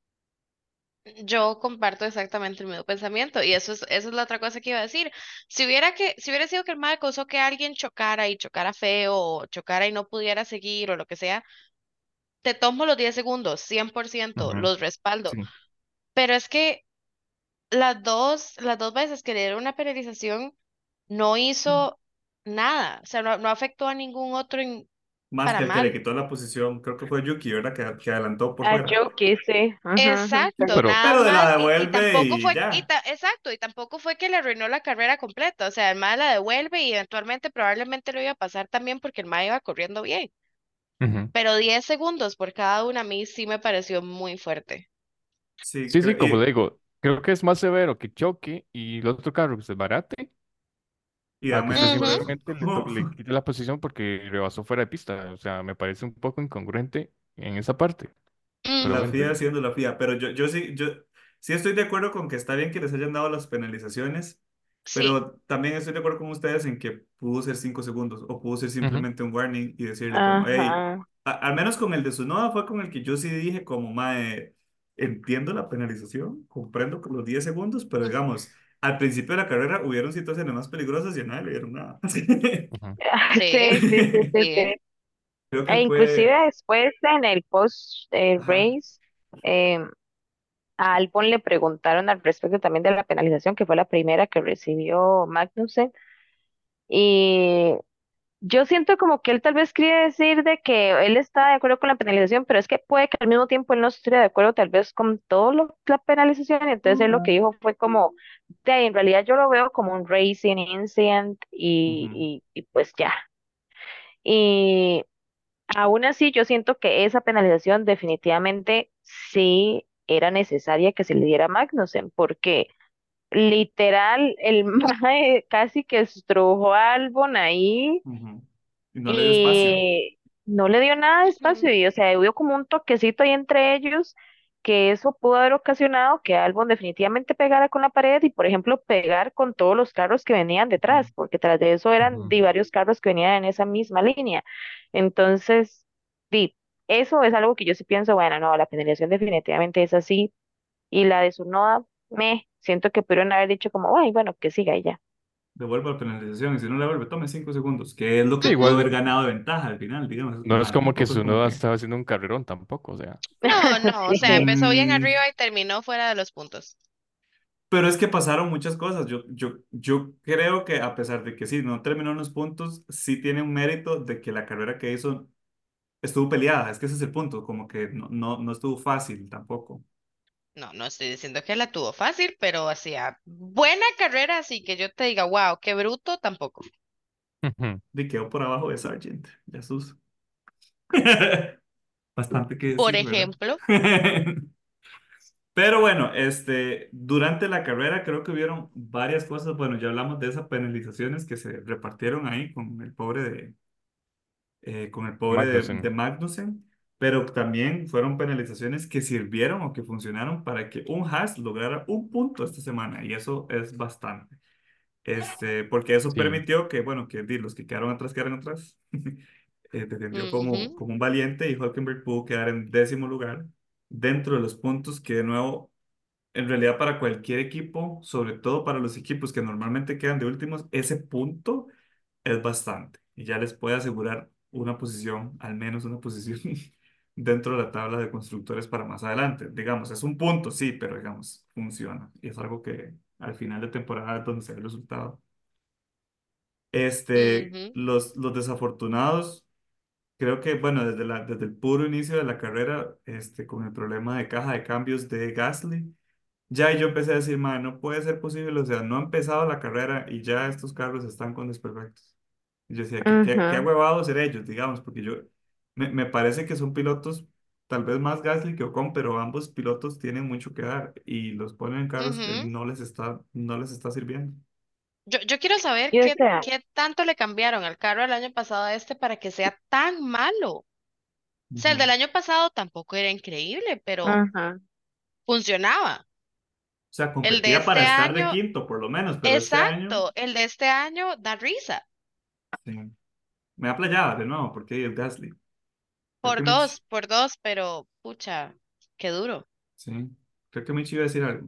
Yo comparto exactamente el mismo pensamiento y eso es la otra cosa que iba a decir. Si hubiera sido que el mal causó que alguien chocara y chocara feo o chocara y no pudiera seguir o lo que sea, te tomo los 10 segundos, 100% Ujú, los respaldo. sí. Pero es que las dos veces que le dieron una penalización no hizo nada, o sea, no afectó a ningún otro Más para que el que le mal. quitó la posición, creo que fue Yuki, ¿verdad? Que adelantó por Ah, fuera. yo quise. Ajá, ajá, Sí, Exacto, pero, nada Pero de la más, y devuelve tampoco y fue, ya. exacto, y tampoco fue que le arruinó la carrera completa, o sea, el MAE la devuelve y eventualmente probablemente lo iba a pasar también porque el MAE iba corriendo bien, ujú. pero 10 segundos por cada una a mí sí me pareció muy fuerte. Sí, Sí, sí, creo. como le digo, creo que es más severo que choque y el otro carro que se barate Y a da que usted menos por eso. simplemente le quite la posición porque rebasó fuera de pista. O sea, me parece un poco incongruente en esa parte, Ujú, pero La bueno. FIA siendo la FIA, pero yo sí estoy de acuerdo con que está bien que les hayan dado las penalizaciones, sí, pero también estoy de acuerdo con ustedes en que pudo ser 5 segundos o pudo ser Ujú, simplemente un warning y decirle como, hey, ajá. al menos con el de Tsunoda fue con el que yo sí dije como, mae, entiendo la penalización, comprendo con los 10 segundos, pero ujú, digamos, al principio de la carrera hubieron situaciones más peligrosas y a nadie le dieron nada. ujú. sí, Sí, sí, sí, sí, sí, sí. Creo E que inclusive fue, después en el post ajá, race, a Albon le preguntaron al respecto también de la penalización, que fue la primera que recibió Magnussen. Y yo siento como que él tal vez quería decir de que él está de acuerdo con la penalización, pero es que puede que al mismo tiempo él no estuviera de acuerdo tal vez con todo la penalización. Entonces él lo que dijo fue como, "De ahí, en realidad yo lo veo como un racing incident ujú, y pues ya. Y aún así yo siento que esa penalización definitivamente sí era necesaria que se le diera a Magnussen, porque literal el mae casi que estrujó a Albon ahí ujú. Y no le dio espacio. y no le dio nada de espacio ujú, y o sea, hubo como un toquecito ahí entre ellos que eso pudo haber ocasionado que Albon definitivamente pegara con la pared y por ejemplo pegar con todos los carros que venían detrás, porque tras de eso eran Ujú. de varios carros que venían en esa misma línea. Entonces, di, eso es algo que yo sí pienso, bueno, no, la penalización definitivamente es así y la de Tsunoda, me siento que pudieron haber dicho como, ay, bueno, que siga y ya. Devuelva la penalización y si no la devuelve, tome 5 segundos, que es lo Sí, que pudo ujú. haber igual ganado de ventaja al final, digamos. no es como que Tampoco es su como noda que. estaba haciendo un carrerón tampoco, o sea. No, no, o sea, Sí. empezó bien Mm, arriba y terminó fuera de los puntos. pero es que pasaron muchas cosas. Yo creo que a pesar de que sí, no terminó en los puntos, sí tiene un mérito de que la carrera que hizo estuvo peleada. Es que ese es el punto, como que no estuvo fácil tampoco. No, no estoy diciendo que la tuvo fácil, pero hacía buena carrera, así que yo te diga, wow, qué bruto, tampoco. Ujú. Y quedó por abajo de Sargent, Jesús. Bastante que Por decir, ¿verdad? ejemplo, Pero bueno, durante la carrera creo que hubieron varias cosas. Bueno, ya hablamos de esas penalizaciones que se repartieron ahí con el pobre de Magnussen. Magnussen, pero también fueron penalizaciones que sirvieron o que funcionaron para que un Haas lograra un punto esta semana, y eso es bastante. porque eso Sí, permitió que, bueno, los que quedaron atrás. Defendió Ujú, como un valiente y Hülkenberg pudo quedar en 10º lugar dentro de los puntos que de nuevo, en realidad para cualquier equipo, sobre todo para los equipos que normalmente quedan de últimos, ese punto es bastante y ya les puede asegurar una posición, al menos una posición dentro de la tabla de constructores para más adelante. Digamos, es un punto, sí, pero digamos, funciona y es algo que al final de temporada es donde se ve el resultado. ujú, Los desafortunados, creo que, bueno, desde el puro inicio de la carrera, con el problema de caja de cambios de Gasly, ya yo empecé a decir, man, no puede ser posible, o sea, no ha empezado la carrera y ya estos carros están con desperfectos. Y yo decía, qué Ujú. huevados ser ellos, digamos, porque me parece que son pilotos, tal vez más Gasly que Ocon, pero ambos pilotos tienen mucho que dar y los ponen en carros que ujú. no les está sirviendo. Yo quiero saber Y o sea, qué tanto le cambiaron al carro el año pasado a este para que sea tan malo. O sea, el Ujú. del año pasado tampoco era increíble, pero ujú. funcionaba. O sea, El de competía para este estar de año, quinto, por lo menos, pero este año, exacto, el de este año da risa. sí, me da playada de nuevo, porque es Gasly. Creo que Por dos, pero pucha, qué duro. sí, creo que Michi iba a decir algo.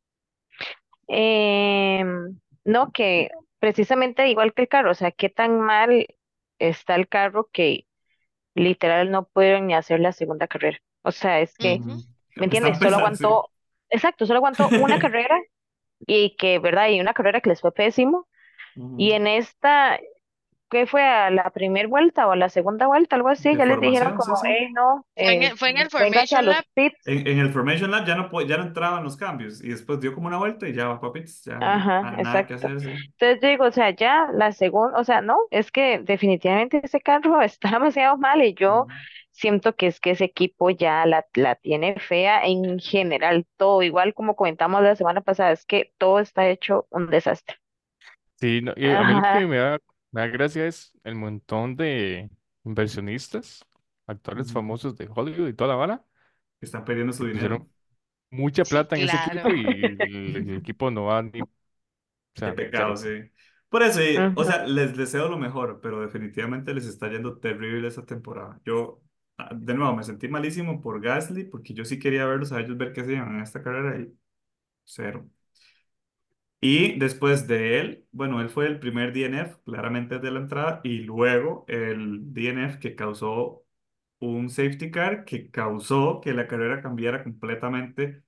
No, que precisamente igual que el carro, o sea, qué tan mal está el carro que literal no pudieron ni hacer la segunda carrera. O sea, es que, Ujú, Ujú. ¿me Están entiendes? Solo pesados, sí. aguantó, exacto, solo aguantó una carrera y que, ¿verdad? Y una carrera que les fue pésimo. Y Ujú. en esta, ¿qué fue? A la primera vuelta o a la segunda vuelta, algo así, De ya les dijeron formación, como, sí, sí. hey, no, fue en el vénganse a Formation los Lab. pits. En el Formation Lab ya no entraban los cambios y después dio como una vuelta y ya va papitos, ya Ajá, nada que exacto. hacer, sí. Entonces yo digo, o sea, ya la segunda, o sea, no, es que definitivamente ese carro está demasiado mal y yo Ujú. siento que es que ese equipo ya la tiene fea en general, todo, igual como comentamos la semana pasada, es que todo está hecho un desastre. sí, no, y a mí lo que Ajá, me da gracia es el montón de inversionistas, actores Ujú. famosos de Hollywood y toda la vara, Están perdiendo su que pusieron dinero. mucha Sí, plata en ese equipo claro. y el equipo no va ni, o Qué sea, pecado, cero. sí. Por eso, o ujú. sea, les deseo lo mejor, pero definitivamente les está yendo terrible esa temporada. Yo, de nuevo, me sentí malísimo por Gasly, porque yo sí quería verlos a ellos ver qué hacían en esta carrera y cero. Y después de él, bueno, él fue el primer DNF, claramente desde la entrada, y luego el DNF que causó un safety car que causó que la carrera cambiara completamente,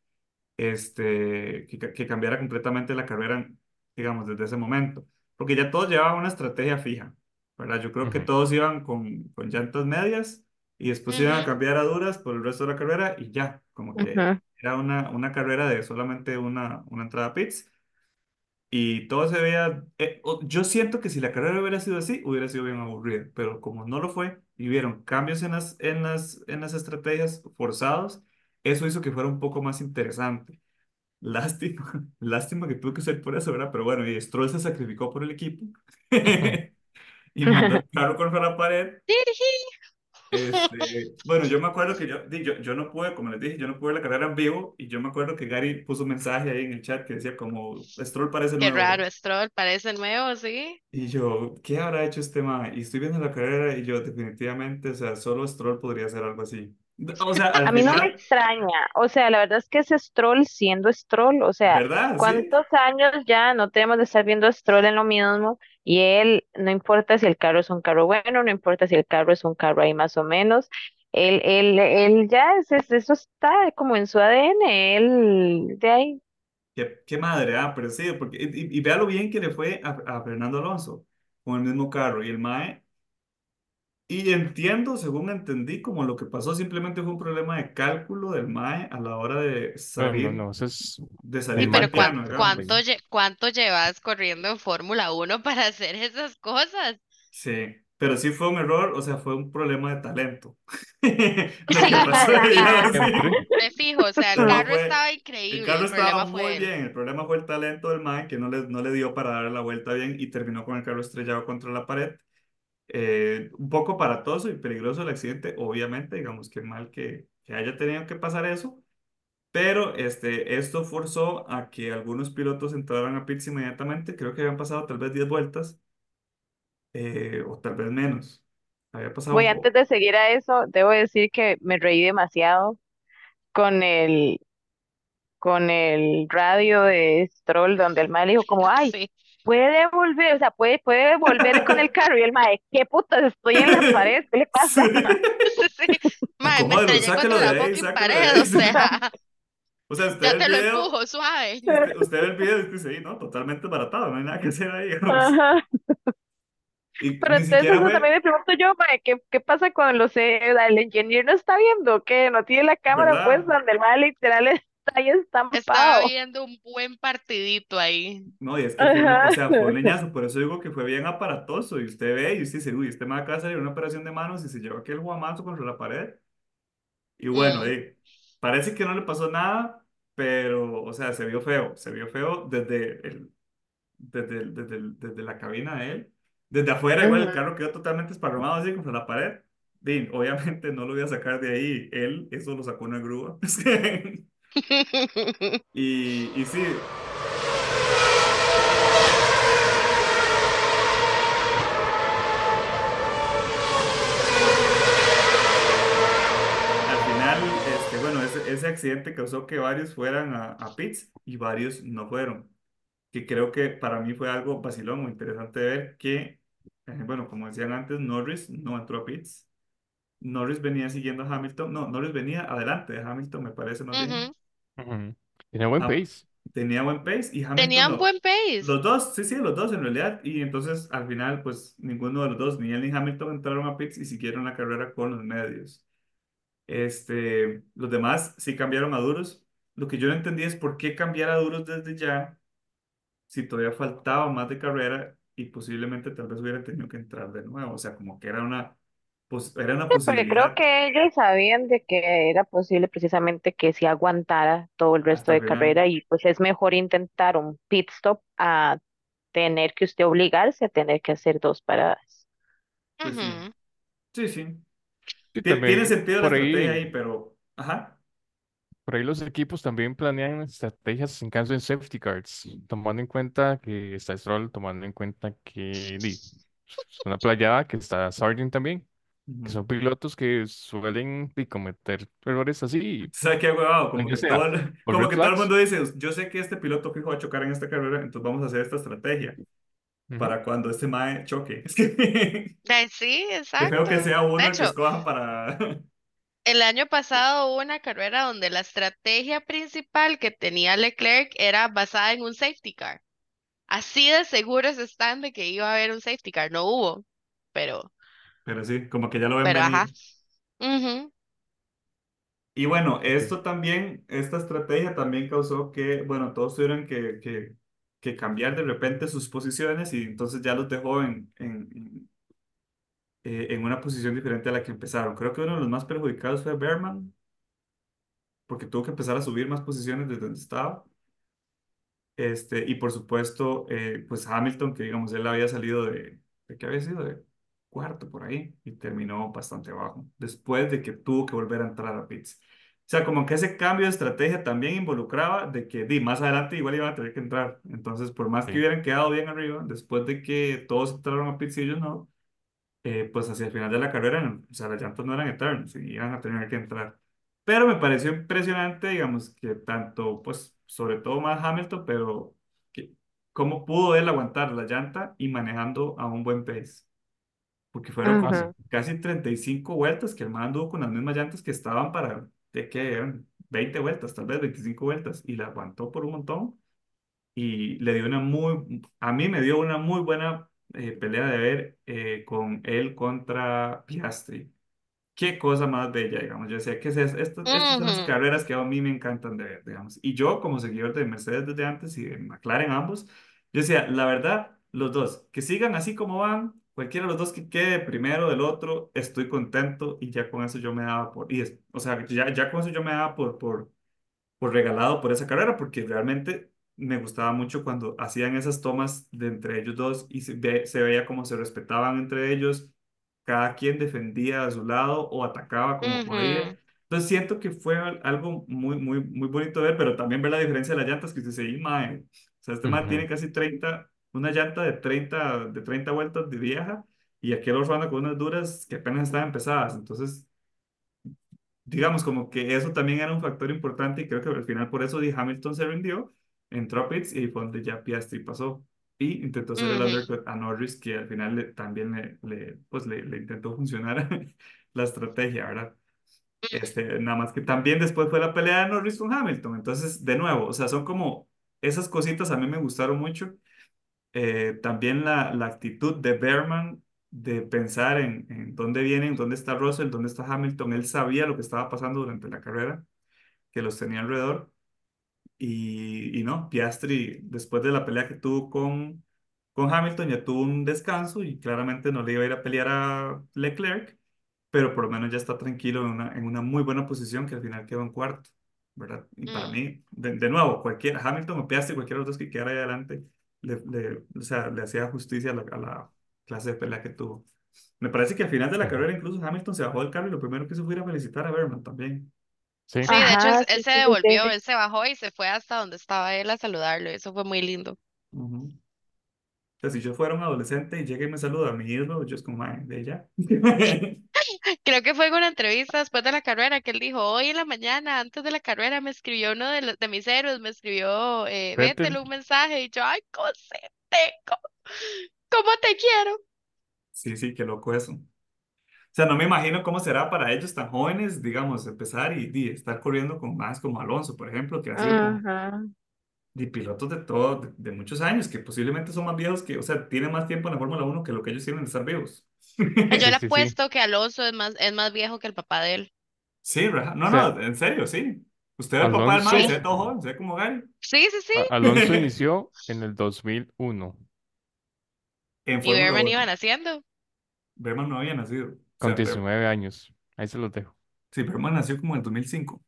que cambiara completamente la carrera, digamos, desde ese momento. Porque ya todos llevaban una estrategia fija, ¿verdad? Yo creo que Ujú. todos iban con llantas medias y después iban a Ujú, cambiar a duras por el resto de la carrera y ya, como que Ujú, era una carrera de solamente una entrada a pits. Y todo se veía, yo siento que si la carrera hubiera sido así, hubiera sido bien aburrida, pero como no lo fue y vieron cambios en las estrategias forzados, eso hizo que fuera un poco más interesante. Lástima, lástima que tuve que ser por eso, ¿verdad? Pero bueno, y Stroll se sacrificó por el equipo y mandó el carro contra la pared. Dirigí. Bueno, yo me acuerdo que yo no pude, como les dije, yo no pude ver la carrera en vivo y yo me acuerdo que Gary puso un mensaje ahí en el chat que decía como Stroll parece Qué nuevo. raro, Stroll, parece nuevo, sí. Y yo, ¿qué habrá hecho este man? Y estoy viendo la carrera y yo definitivamente, o sea, solo Stroll podría hacer algo así. O sea, A al mí no me final, extraña, o sea, la verdad es que ese Stroll siendo Stroll, o sea, ¿verdad? Sí. ¿cuántos años ya no tenemos de estar viendo a Stroll en lo mismo? Y él, no importa si el carro es un carro bueno, no importa si el carro es un carro ahí más o menos, él ya eso está como en su ADN, él de ahí. Qué madre, pero sí, porque, y vea lo bien que le fue a Fernando Alonso con el mismo carro y el MAE. Y entiendo, según entendí, como lo que pasó simplemente fue un problema de cálculo del MAE a la hora de No, no, salir, no, eso es de Sí, salir un mal pero temprano, porcentaje. digamos. cuánto llevas corriendo en Fórmula Uno para hacer esas cosas? Sí, pero sí fue un error, o sea, fue un problema de talento. Lo que Sí, pasó ahí, ¿no? Siempre. Sí. de fijo, o sea, O el sea, no carro fue, estaba el increíble, carro el estaba problema muy fue él. bien, el problema fue el talento del man que no le dio para dar la vuelta bien y terminó con el carro estrellado contra la pared. Un poco aparatoso y peligroso el accidente, obviamente, digamos que mal que haya tenido que pasar eso, Pero esto forzó a que algunos pilotos entraran a pits inmediatamente. Creo que habían pasado tal vez 10 vueltas, o tal vez menos. Había pasado Voy un antes poco. de seguir a eso, debo decir que me reí demasiado con con el radio de Stroll, donde el mae le dijo como, ay, Sí, puede volver, o sea, puede volver con el carro. Y el mae, ¿qué putas? Estoy en la pared, ¿qué le Sí. pasa? sí, sí. Mae, me Acomódelo, estrellé contra sáquelo de la ahí, fucking sáquelo de pared, ahí. o sea, O sea, usted ya ve el te lo video, empujo, suave. usted ve el video y dice, sí, no, totalmente baratado, no hay nada que hacer ahí, digamos. Ajá. Y Pero ni entonces siquiera eso también fue, me pregunto yo, mae, ¿qué pasa cuando el ingeniero no está viendo? ¿Qué? ¿No tiene la cámara pues ¿verdad? donde el mae literal está ahí Estaba estampado? viendo un buen partidito ahí. No, y es que fue o Ajá. sea, fue un leñazo, por eso digo que fue bien aparatoso, y usted ve, y usted dice, uy, este me acaba de salir una operación de manos y se llevó aquel guamazo contra la pared. Y bueno, Mm, parece que no le pasó nada, pero, o sea, se vio feo desde la cabina de él. Desde afuera, igual el Ujú. carro quedó totalmente esparramado así contra la pared. Bien, obviamente no lo voy a sacar de ahí. Él, eso lo sacó una grúa. Y sí, al final, bueno, ese accidente causó que varios fueran a pits y varios no fueron. Que creo que para mí fue algo vacilón, muy interesante ver que, bueno, como decían antes, Norris no entró a pits. Norris venía siguiendo a Hamilton. No, Norris venía adelante de Hamilton, me parece más bien. ujú. Ujú. Tiene buen Ah, pace. tenía buen pace y Hamilton Tenían no. buen pace. Los dos, sí, sí, los dos en realidad. Y entonces al final, pues ninguno de los dos, ni él ni Hamilton, entraron a pits y siguieron la carrera con los medios. Los demás sí cambiaron a duros. Lo que yo no entendí es por qué cambiar a duros desde ya si todavía faltaba más de carrera y posiblemente tal vez hubieran tenido que entrar de nuevo. O sea, como que era era una Porque creo posibilidad que ellos sabían de que era posible precisamente que si aguantara todo el resto hasta el de final. carrera y pues es mejor intentar un pit stop a tener que usted obligarse a tener que hacer dos paradas. Pues sí, Ujú, sí, sí. Y Tiene también sentido la estrategia ahí, pero, ajá, por ahí los equipos también planean estrategias en caso de safety cars, tomando en cuenta que está Stroll, tomando en cuenta que es una playada, que está Sargent también, que ujú. son pilotos que suelen cometer errores así, ¿Sabe qué huevado? ya sea por Como red que todo el flags. mundo dice, yo sé que este piloto fijo va a chocar en esta carrera, entonces vamos a hacer esta estrategia Ujú. para cuando este mae choque. Es que, Sí, qué feo que exacto. sea De uno el que hecho, escojan para... el año pasado hubo una carrera donde la estrategia principal que tenía Leclerc era basada en un safety car. Así de seguros están de que iba a haber un safety car. No hubo, pero, Pero sí, como que ya lo ven pero ajá. venir. Ujú, Y bueno, Ok. esto también, esta estrategia también causó que, bueno, todos tuvieran que cambiar de repente sus posiciones y entonces ya los dejó en una posición diferente a la que empezaron. Creo que uno de los más perjudicados fue Berman, porque tuvo que empezar a subir más posiciones desde donde estaba. Y por supuesto, pues Hamilton, que digamos, él había salido ¿de qué había sido? De cuarto por ahí y terminó bastante abajo, después de que tuvo que volver a entrar a pits. O sea, como que ese cambio de estrategia también involucraba de que más adelante igual iban a tener que entrar. Entonces, por más que Sí. hubieran quedado bien arriba, después de que todos entraron a pits y ellos no, pues hacia el final de la carrera, o sea, las llantas no eran eternas y iban a tener que entrar. Pero me pareció impresionante, digamos, que tanto, pues, sobre todo más Hamilton, pero que, cómo pudo él aguantar la llanta y manejando a un buen pace. Porque fueron Ah, sí. Ujú. casi 35 vueltas que el man anduvo con las mismas llantas que estaban ¿de qué eran? 20 vueltas, tal vez 25 vueltas, y la aguantó por un montón y le dio a mí me dio una muy buena pelea de ver con él contra Piastri. Qué cosa más bella, digamos. Yo decía, ¿qué es eso? Estas son las ujú, carreras que a mí me encantan de ver, digamos. Y yo, como seguidor de Mercedes desde antes y de McLaren ambos, yo decía, la verdad, los dos, que sigan así como van, cualquiera de los dos que quede primero del otro, estoy contento y ya con eso yo me daba o sea, ya con eso yo me daba por regalado por esa carrera, porque realmente me gustaba mucho cuando hacían esas tomas de entre ellos dos y se veía cómo se respetaban entre ellos, cada quien defendía a su lado o atacaba como ujú. podía. Entonces siento que fue algo muy, muy, muy bonito de ver, pero también ver la diferencia de las llantas, que usted dice, mae, o sea, este mae Ujú. tiene casi 30 una llanta de 30 vueltas de vieja, y aquel otro anda con unas duras que apenas estaban empezadas. Entonces, digamos, como que eso también era un factor importante, y creo que al final por eso Hamilton se rindió, entró a pits y fue donde ya Piastri pasó. Y intentó hacer el Ujú, undercut a Norris, que al final también pues le intentó funcionar la estrategia, ¿verdad? Nada más que también después fue la pelea de Norris con Hamilton. Entonces, de nuevo, o sea, son como esas cositas a mí me gustaron mucho. También la actitud de Berman de pensar en dónde vienen, dónde está Russell, dónde está Hamilton. Él sabía lo que estaba pasando durante la carrera, que los tenía alrededor. Y no, Piastri, después de la pelea que tuvo con Hamilton, ya tuvo un descanso y claramente no le iba a ir a pelear a Leclerc, pero por lo menos ya está tranquilo en una muy buena posición, que al final quedó en cuarto, ¿verdad? Y para mm, mí, de nuevo, cualquier Hamilton o Piastri, cualquiera de los dos que quedara ahí adelante, o sea, le hacía justicia a la clase de pelea que tuvo. Me parece que al final de la Ujú. carrera incluso Hamilton se bajó del carro y lo primero que hizo fue ir a felicitar a Berman también. Sí, Sí, de hecho, Ajá, él sí, se sí, sí, devolvió, sí. él se bajó y se fue hasta donde estaba él a saludarlo. Eso fue muy lindo. Ujú. O sea, si yo fuera un adolescente y llega y me saluda a mi ídolo, yo es como, "Mae, de ella". Creo que fue en una entrevista después de la carrera que él dijo, hoy en la mañana, antes de la carrera, me escribió uno de mis héroes, me escribió, Vettel, vételo un mensaje y yo, ay, cosete, ¿cómo te quiero? Sí, sí, qué loco eso. O sea, no me imagino cómo será para ellos tan jóvenes, digamos, empezar y estar corriendo con más como Alonso, por ejemplo, que ha sido como Ajá. de pilotos de todo, de muchos años, que posiblemente son más viejos que, o sea, tienen más tiempo en la Fórmula 1 que lo que ellos tienen de estar vivos. Yo sí, le sí, sí. apuesto que Alonso es más viejo que el papá de él. Sí, O no, sea, no, en serio, sí. Usted ve el papá del man y Alonso, se ve todo joven, se ve como Gary. Sí, sí, sí. Alonso inició en el 2001 En Y Fórmula Berman iba 1. naciendo. Berman no había nacido. O con sea, 19 años. Ahí se los dejo. sí, Berman nació como en el 2005.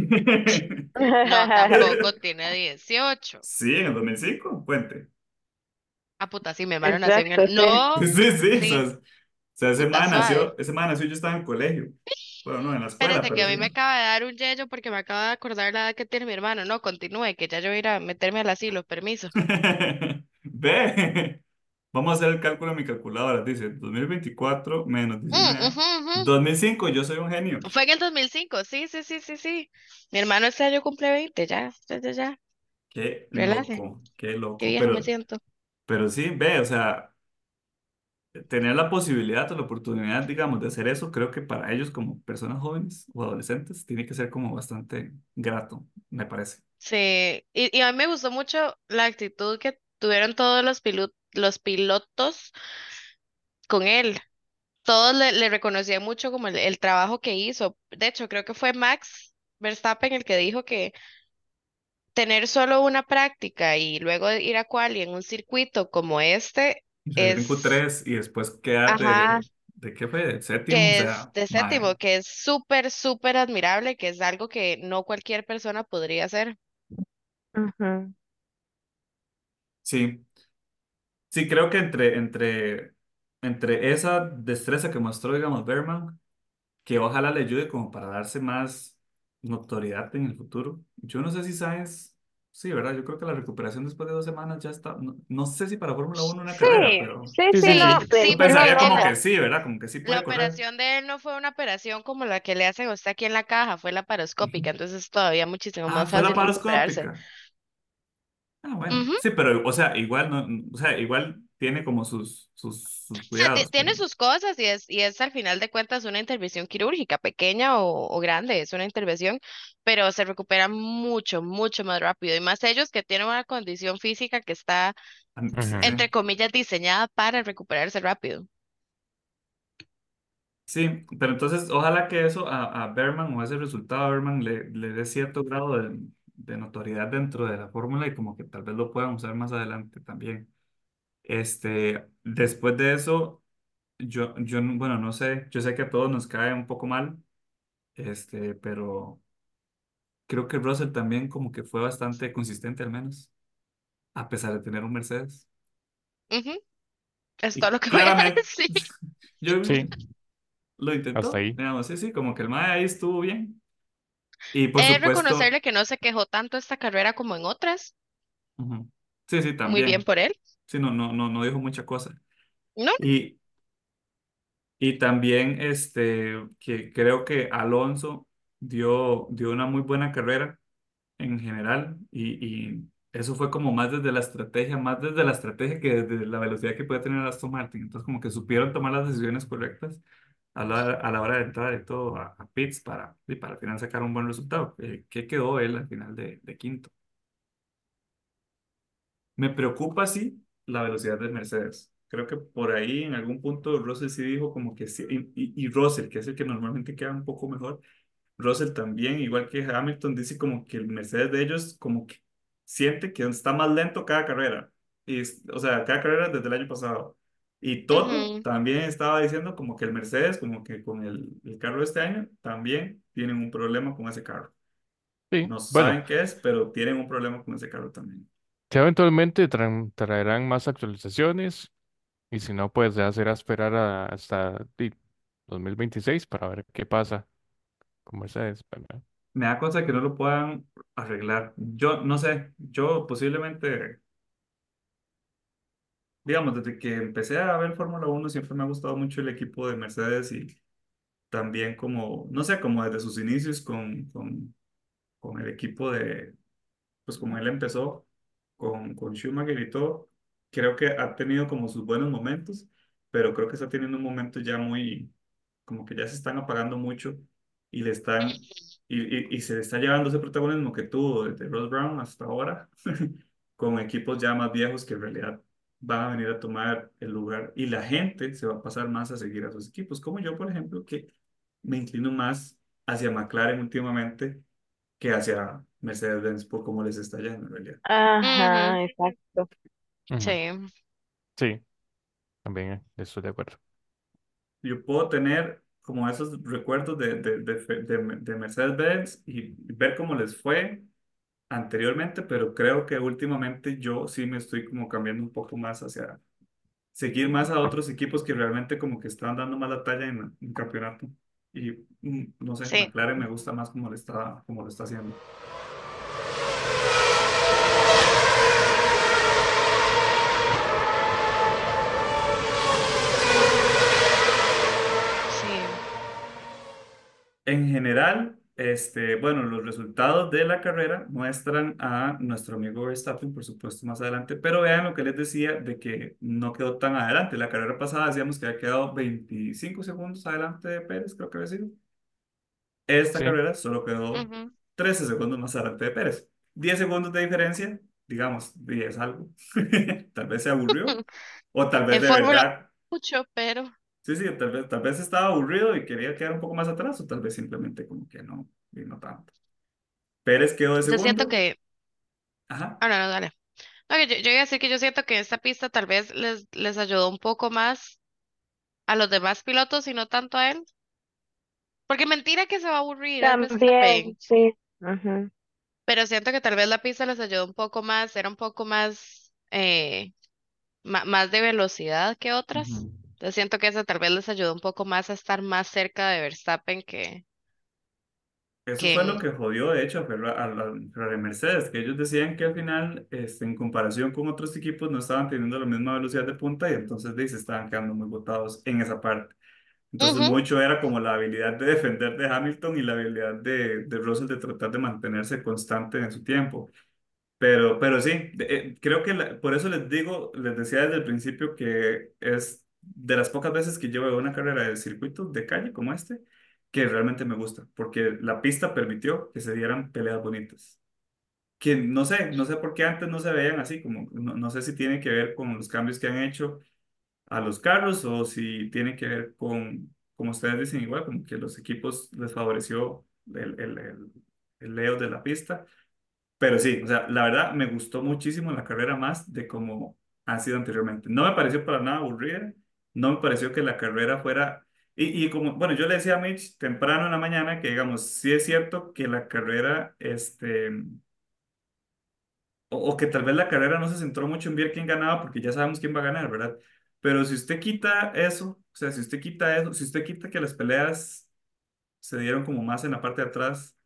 No, tampoco tiene 18. Sí, en el 2005, cuente. Ah, puta, sí, mi hermano nació en Exacto, el... sí. Sí, No, sí, sí, o sea, ese puta man suave. nació, yo estaba en el colegio. Bueno, no, en la escuela, Espérate, que pero a mí sí. me acaba de dar un yello porque me acaba de acordar la edad que tiene mi hermano. No, continúe, que ya yo voy a ir a meterme al asilo, permiso. Ve, vamos a hacer el cálculo en mi calculadora. Dice 2024 menos Ujú, 19. ujú. 2005, yo soy un genio. Fue en el 2005, sí, sí, sí, sí, sí. Mi hermano este año cumple 20, ya, ya, ya, ya. Relájese, Qué qué loco. vieja me siento. Pero sí, ve, o sea, tener la posibilidad o la oportunidad, digamos, de hacer eso, creo que para ellos como personas jóvenes o adolescentes tiene que ser como bastante grato, me parece. Sí, y a mí me gustó mucho la actitud que tuvieron todos los pilotos con él. Todos le reconocían mucho como el trabajo que hizo. De hecho, creo que fue Max Verstappen el que dijo que tener solo una práctica y luego ir a quali en un circuito como este Y salir en es, Q3 y después quedar ajá, ¿de qué fue? De séptimo, o que es sea, de mae. séptimo, que es súper, súper admirable, que es algo que no cualquier persona podría hacer. Ujú. Sí, sí, creo que entre esa destreza que mostró, digamos, Berman, que ojalá le ayude como para darse más notoriedad en el futuro. Yo no sé si Sainz, sí, ¿verdad? Yo creo que la recuperación después de 2 semanas ya está, no, no sé si para Fórmula 1 una carrera, Sí, pero sí, Sí, sí, sí, no, sí. Sí, sí, yo no, pensaría porque no, como no. que sí, ¿verdad? Como que sí la puede correr. operación de él no fue una operación como la que le hacen a usted aquí en la caja, fue Ujú. laparoscópica, entonces es todavía muchísimo Ah, más fue la fácil recuperarse. paroscópica. Ah, bueno, Ujú. sí, pero, o sea, igual no, o sea, igual tiene como sus O sea, cuidados, tiene pero sus cosas y es al final de cuentas una intervención quirúrgica, pequeña o grande, es una intervención, pero se recupera mucho, mucho más rápido. Y más ellos que tienen una condición física que está, sí, Ujú. sí. entre comillas, diseñada para recuperarse rápido. Sí, pero entonces ojalá que eso a Berman o ese resultado a Berman le dé cierto grado de notoriedad dentro de la fórmula y como que tal vez lo puedan usar más adelante también. Después de eso, bueno, no sé, yo sé que a todos nos cae un poco mal, pero creo que Russell también como que fue bastante consistente al menos, a pesar de tener un Mercedes. Ujú. Es todo Y lo que voy a claramente, decir. yo Sí, lo hasta intentó, ahí. digamos, sí, sí, como que el mae ahí estuvo bien. Y por He de supuesto, reconocerle que no se quejó tanto esta carrera como en otras. ujú. Sí, sí, Muy bien también. por él. Sí, no dijo mucha cosa. No, Y, y también que creo que Alonso dio una muy buena carrera en general y eso fue como más desde la estrategia que desde la velocidad que puede tener Aston Martin. Entonces como que supieron tomar las decisiones correctas a la hora de entrar y todo a pits y para al final sacar un buen resultado. ¿Qué quedó él al final de quinto? Me preocupa, sí, la velocidad de Mercedes. Creo que por ahí en algún punto Russell sí dijo como que sí, y Russell, que es el que normalmente queda un poco mejor, Russell también, igual que Hamilton, dice como que el Mercedes de ellos como que siente que está más lento cada carrera. O sea, cada carrera desde el año pasado. Y Toto ujú, también estaba diciendo como que el Mercedes, como que con el carro de este año, también tienen un problema con ese carro. Sí, No bueno, saben qué es, pero tienen un problema con ese carro también. ya eventualmente traerán más actualizaciones y si no, pues ya será esperar hasta 2026 para ver qué pasa con Mercedes, ¿verdad? Me da cosa que no lo puedan arreglar. Yo no sé, yo posiblemente, digamos, desde que empecé a ver Fórmula Uno siempre me ha gustado mucho el equipo de Mercedes y también como, no sé, como desde sus inicios con el equipo de, pues como él empezó con Schumacher y todo, creo que ha tenido como sus buenos momentos, pero creo que está teniendo un momento ya muy, como que ya se están apagando mucho y le están, y se le está llevando ese protagonismo que tuvo desde Ross Brown hasta ahora, con equipos ya más viejos que en realidad van a venir a tomar el lugar y la gente se va a pasar más a seguir a sus equipos, como yo, por ejemplo, que me inclino más hacia McLaren últimamente que hacia Mercedes-Benz por cómo les está yendo en realidad. ujú, Ajá, exacto. Ujú. sí. Sí, también estoy de acuerdo. Yo puedo tener como esos recuerdos de Mercedes-Benz y ver cómo les fue anteriormente, pero creo que últimamente yo sí me estoy como cambiando un poco más hacia seguir más a otros equipos que realmente como que están dando más la talla en un campeonato. Y no sé, Sí, McLaren me gusta más como lo está haciendo. sí. En general, bueno, los resultados de la carrera muestran a nuestro amigo Verstappen, por supuesto, más adelante, pero vean lo que les decía de que no quedó tan adelante. La carrera pasada decíamos que había quedado 25 segundos adelante de Pérez, creo que había sido. Esta Sí, carrera solo quedó Ujú. 13 segundos más adelante de Pérez. 10 segundos de diferencia, digamos, y es algo. Tal vez se aburrió, o tal vez En de Fórmula verdad. mucho, pero Sí, sí, tal vez estaba aburrido y quería quedar un poco más atrás, o tal vez simplemente como que no, y no tanto. Pérez quedó de yo siento segundo. que... Ajá. Ah, no, no, dale. No, que yo iba a decir que yo siento que esta pista tal vez les ayudó un poco más a los demás pilotos y no tanto a él. Porque mentira que se va a aburrir el También, Verstappen, sí. Ajá. pero siento que tal vez la pista les ayudó un poco más, era un poco más, más de velocidad que otras. ujú. Entonces siento que eso tal vez les ayudó un poco más a estar más cerca de Verstappen Eso que fue lo en... que jodió, de hecho, a la Ferrari Mercedes, que ellos decían que al final, en comparación con otros equipos, no estaban teniendo la misma velocidad de punta y entonces se estaban quedando muy botados en esa parte. Entonces, Ujú, mucho era como la habilidad de defender de Hamilton y la habilidad de Russell de tratar de mantenerse constante en su tiempo. Pero sí, creo que por eso les digo, les decía desde el principio que es de las pocas veces que yo veo una carrera de circuito de calle como que realmente me gusta, porque la pista permitió que se dieran peleas bonitas. Que no sé por qué antes no se veían así, como no sé si tiene que ver con los cambios que han hecho a los carros o si tiene que ver con, como ustedes dicen igual, como que los equipos les favoreció el layout de la pista, pero sí, o sea, la verdad me gustó muchísimo la carrera más de como ha sido anteriormente. No me pareció para nada aburrida, no me pareció que la carrera fuera... Y como, bueno, yo le decía a Mitch temprano en la mañana que, digamos, sí es cierto que la carrera, o que tal vez la carrera no se centró mucho en ver quién ganaba, porque ya sabemos quién va a ganar, ¿verdad? Pero si usted quita eso, o sea, si usted quita eso, si usted quita que las peleas se dieron como más en la parte de atrás,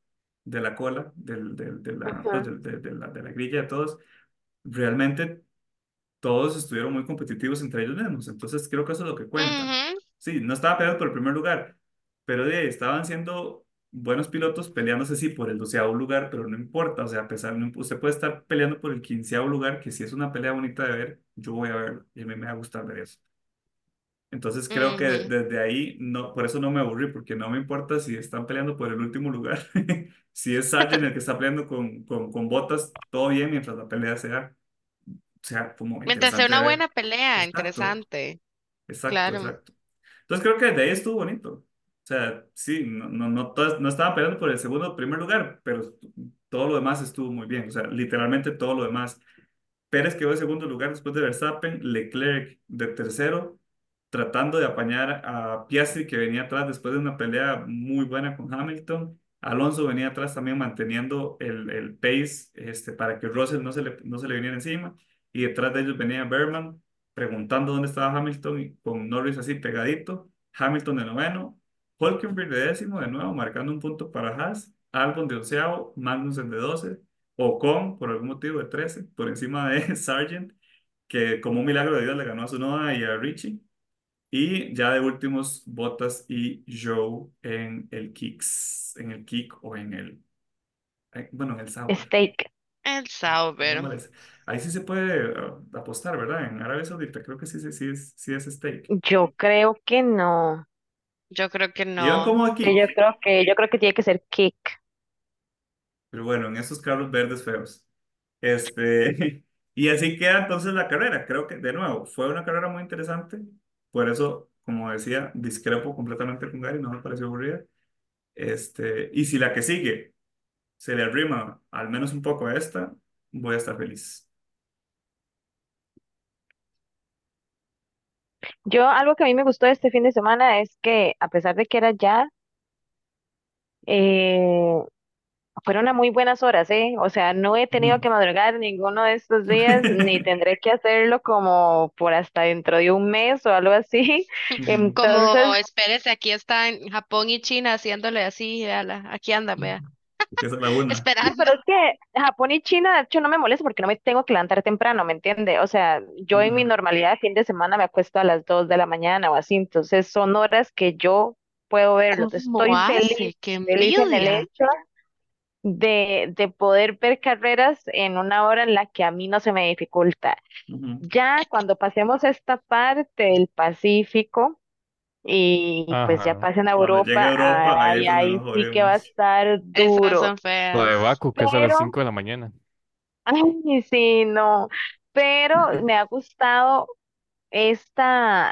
de la cola, pues, Ujú, de la grilla de todos, realmente todos estuvieron muy competitivos entre ellos mismos. Entonces creo que eso es lo que cuenta. Ujú, Sí, no estaba peleando por el primer lugar, pero estaban siendo buenos pilotos peleándose sí por el 12.º lugar, pero no importa. O sea, a pesar, usted puede estar peleando por el 15.º lugar, que si es una pelea bonita de ver, yo voy a verlo y a mí me va a gustar ver eso. Entonces creo que ujú. desde ahí, no, por eso no me aburrí, porque no me importa si están peleando por el último lugar. Si es Sargent el que está peleando con botas, todo bien mientras la pelea sea como Mientras sea interesante de una buena ver. pelea, Exacto, interesante, exacto, claro. exacto. Entonces creo que de ahí estuvo bonito. O sea, sí, no estaban peleando por el segundo o primer lugar, pero todo lo demás estuvo muy bien. O sea, literalmente todo lo demás. Pérez quedó en segundo lugar después de Verstappen, Leclerc de tercero, tratando de apañar a Piastri que venía atrás después de una pelea muy buena con Hamilton. Alonso venía atrás también manteniendo el pace para que Russell no se le viniera encima. Y detrás de ellos venía Berman preguntando dónde estaba Hamilton y con Norris así pegadito. Hamilton de noveno, Hülkenberg de décimo de nuevo marcando un punto para Haas. Albon de onceavo, Magnussen de 12. Ocon, por algún motivo, de 13 por encima de Sargent, que como un milagro de Dios le ganó a Tsunoda y a Richie. Y ya de últimos, Bottas y Joe en el kick o bueno, en el sour. steak. El Sauber. Llamémosle. Ahí sí se puede apostar, ¿verdad? En Arabia Saudita creo que sí, sí, sí es steak. Yo creo que no. Yo creo que Iban no. como a Que kick, yo creo que tiene que ser kick. pero bueno, en esos carros verdes feos. Y así queda entonces la carrera. Creo que, de nuevo, fue una carrera muy interesante. Por eso, como decía, discrepo completamente con Gary, no me pareció aburrida. Y si la que sigue se le arrima al menos un poco a esta, voy a estar feliz. Yo, algo que a mí me gustó de este fin de semana es que, a pesar de que era ya, eh, fueron a muy buenas horas, ¿eh? O sea, no he tenido Ujú. que madrugar ninguno de estos días, ni tendré que hacerlo como por hasta dentro de un mes o algo así. Ujú. Entonces, Como, espérese, aquí está en Japón y China haciéndole así, véala, aquí anda, vea, Empieza la una. sí, esperando. pero es que Japón y China, de hecho, no me molesta porque no me tengo que levantar temprano, ¿me entiende? O sea, yo en mi Ajá. normalidad de fin de semana me acuesto a las 2 de la mañana o así, entonces son horas que yo puedo verlos. ¿Cómo Estoy hace? ¡Qué feliz en el envidia! hecho de poder ver carreras en una hora en la que a mí no se me dificulta. Ujú. Ya cuando pasemos esta parte del Pacífico y pues ya Ajá. pasen a Cuando llegue a Europa, Europa, ahí es ay, donde ahí nos sí que va a jodemos. estar Esas duro. son Lo de feas. Baku, que es a las Pero, 5 de la mañana. ay, sí, no. Pero me ha gustado esta,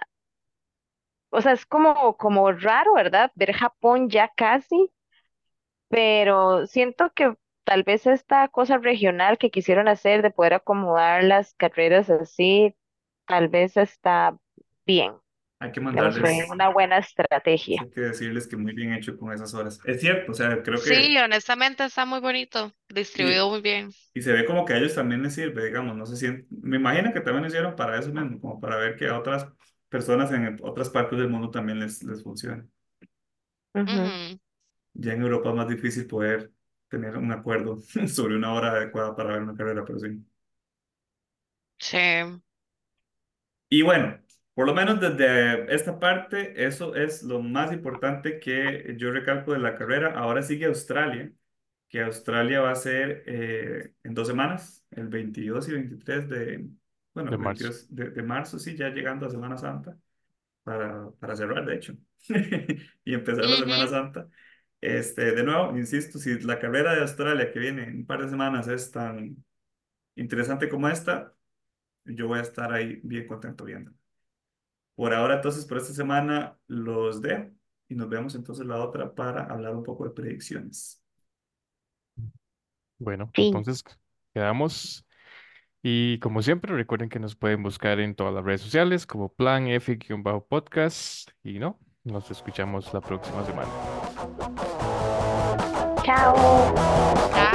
o sea, es como raro, ¿verdad? Ver Japón ya casi, pero siento que tal vez esta cosa regional que quisieron hacer de poder acomodar las carreras así, tal vez está bien. Hay que Digamos, fue mandarles, una buena estrategia. hay que decirles que muy bien hecho con esas horas. Es cierto, o sea, creo Sí, que, honestamente está muy bonito, y, distribuido muy bien. y se ve como que a ellos también les sirve, digamos, no se sienten, me imagino que también lo hicieron para eso mismo, como para ver que a otras personas en otras partes del mundo también les funciona. Ujú. Ujú. Ya en Europa es más difícil poder tener un acuerdo sobre una hora adecuada para ver una carrera, pero sí. Sí. Y bueno, por lo menos desde esta parte, eso es lo más importante que yo recalco de la carrera. Ahora sigue Australia, que Australia va a ser en 2 semanas, el 22 y 23 bueno, De el marzo. 22 de marzo, sí, ya llegando a Semana Santa, para cerrar, de hecho, y empezar la Semana Ujú. Santa. De nuevo, insisto, si la carrera de Australia que viene en un par de semanas es tan interesante como esta, yo voy a estar ahí bien contento viendo. Por ahora, entonces, por esta semana los dejo y nos vemos entonces la otra para hablar un poco de predicciones. Bueno, Sí, entonces quedamos. Y como siempre, recuerden que nos pueden buscar en todas las redes sociales como Plan F-podcast. Y no, nos escuchamos la próxima semana. chao. Chao.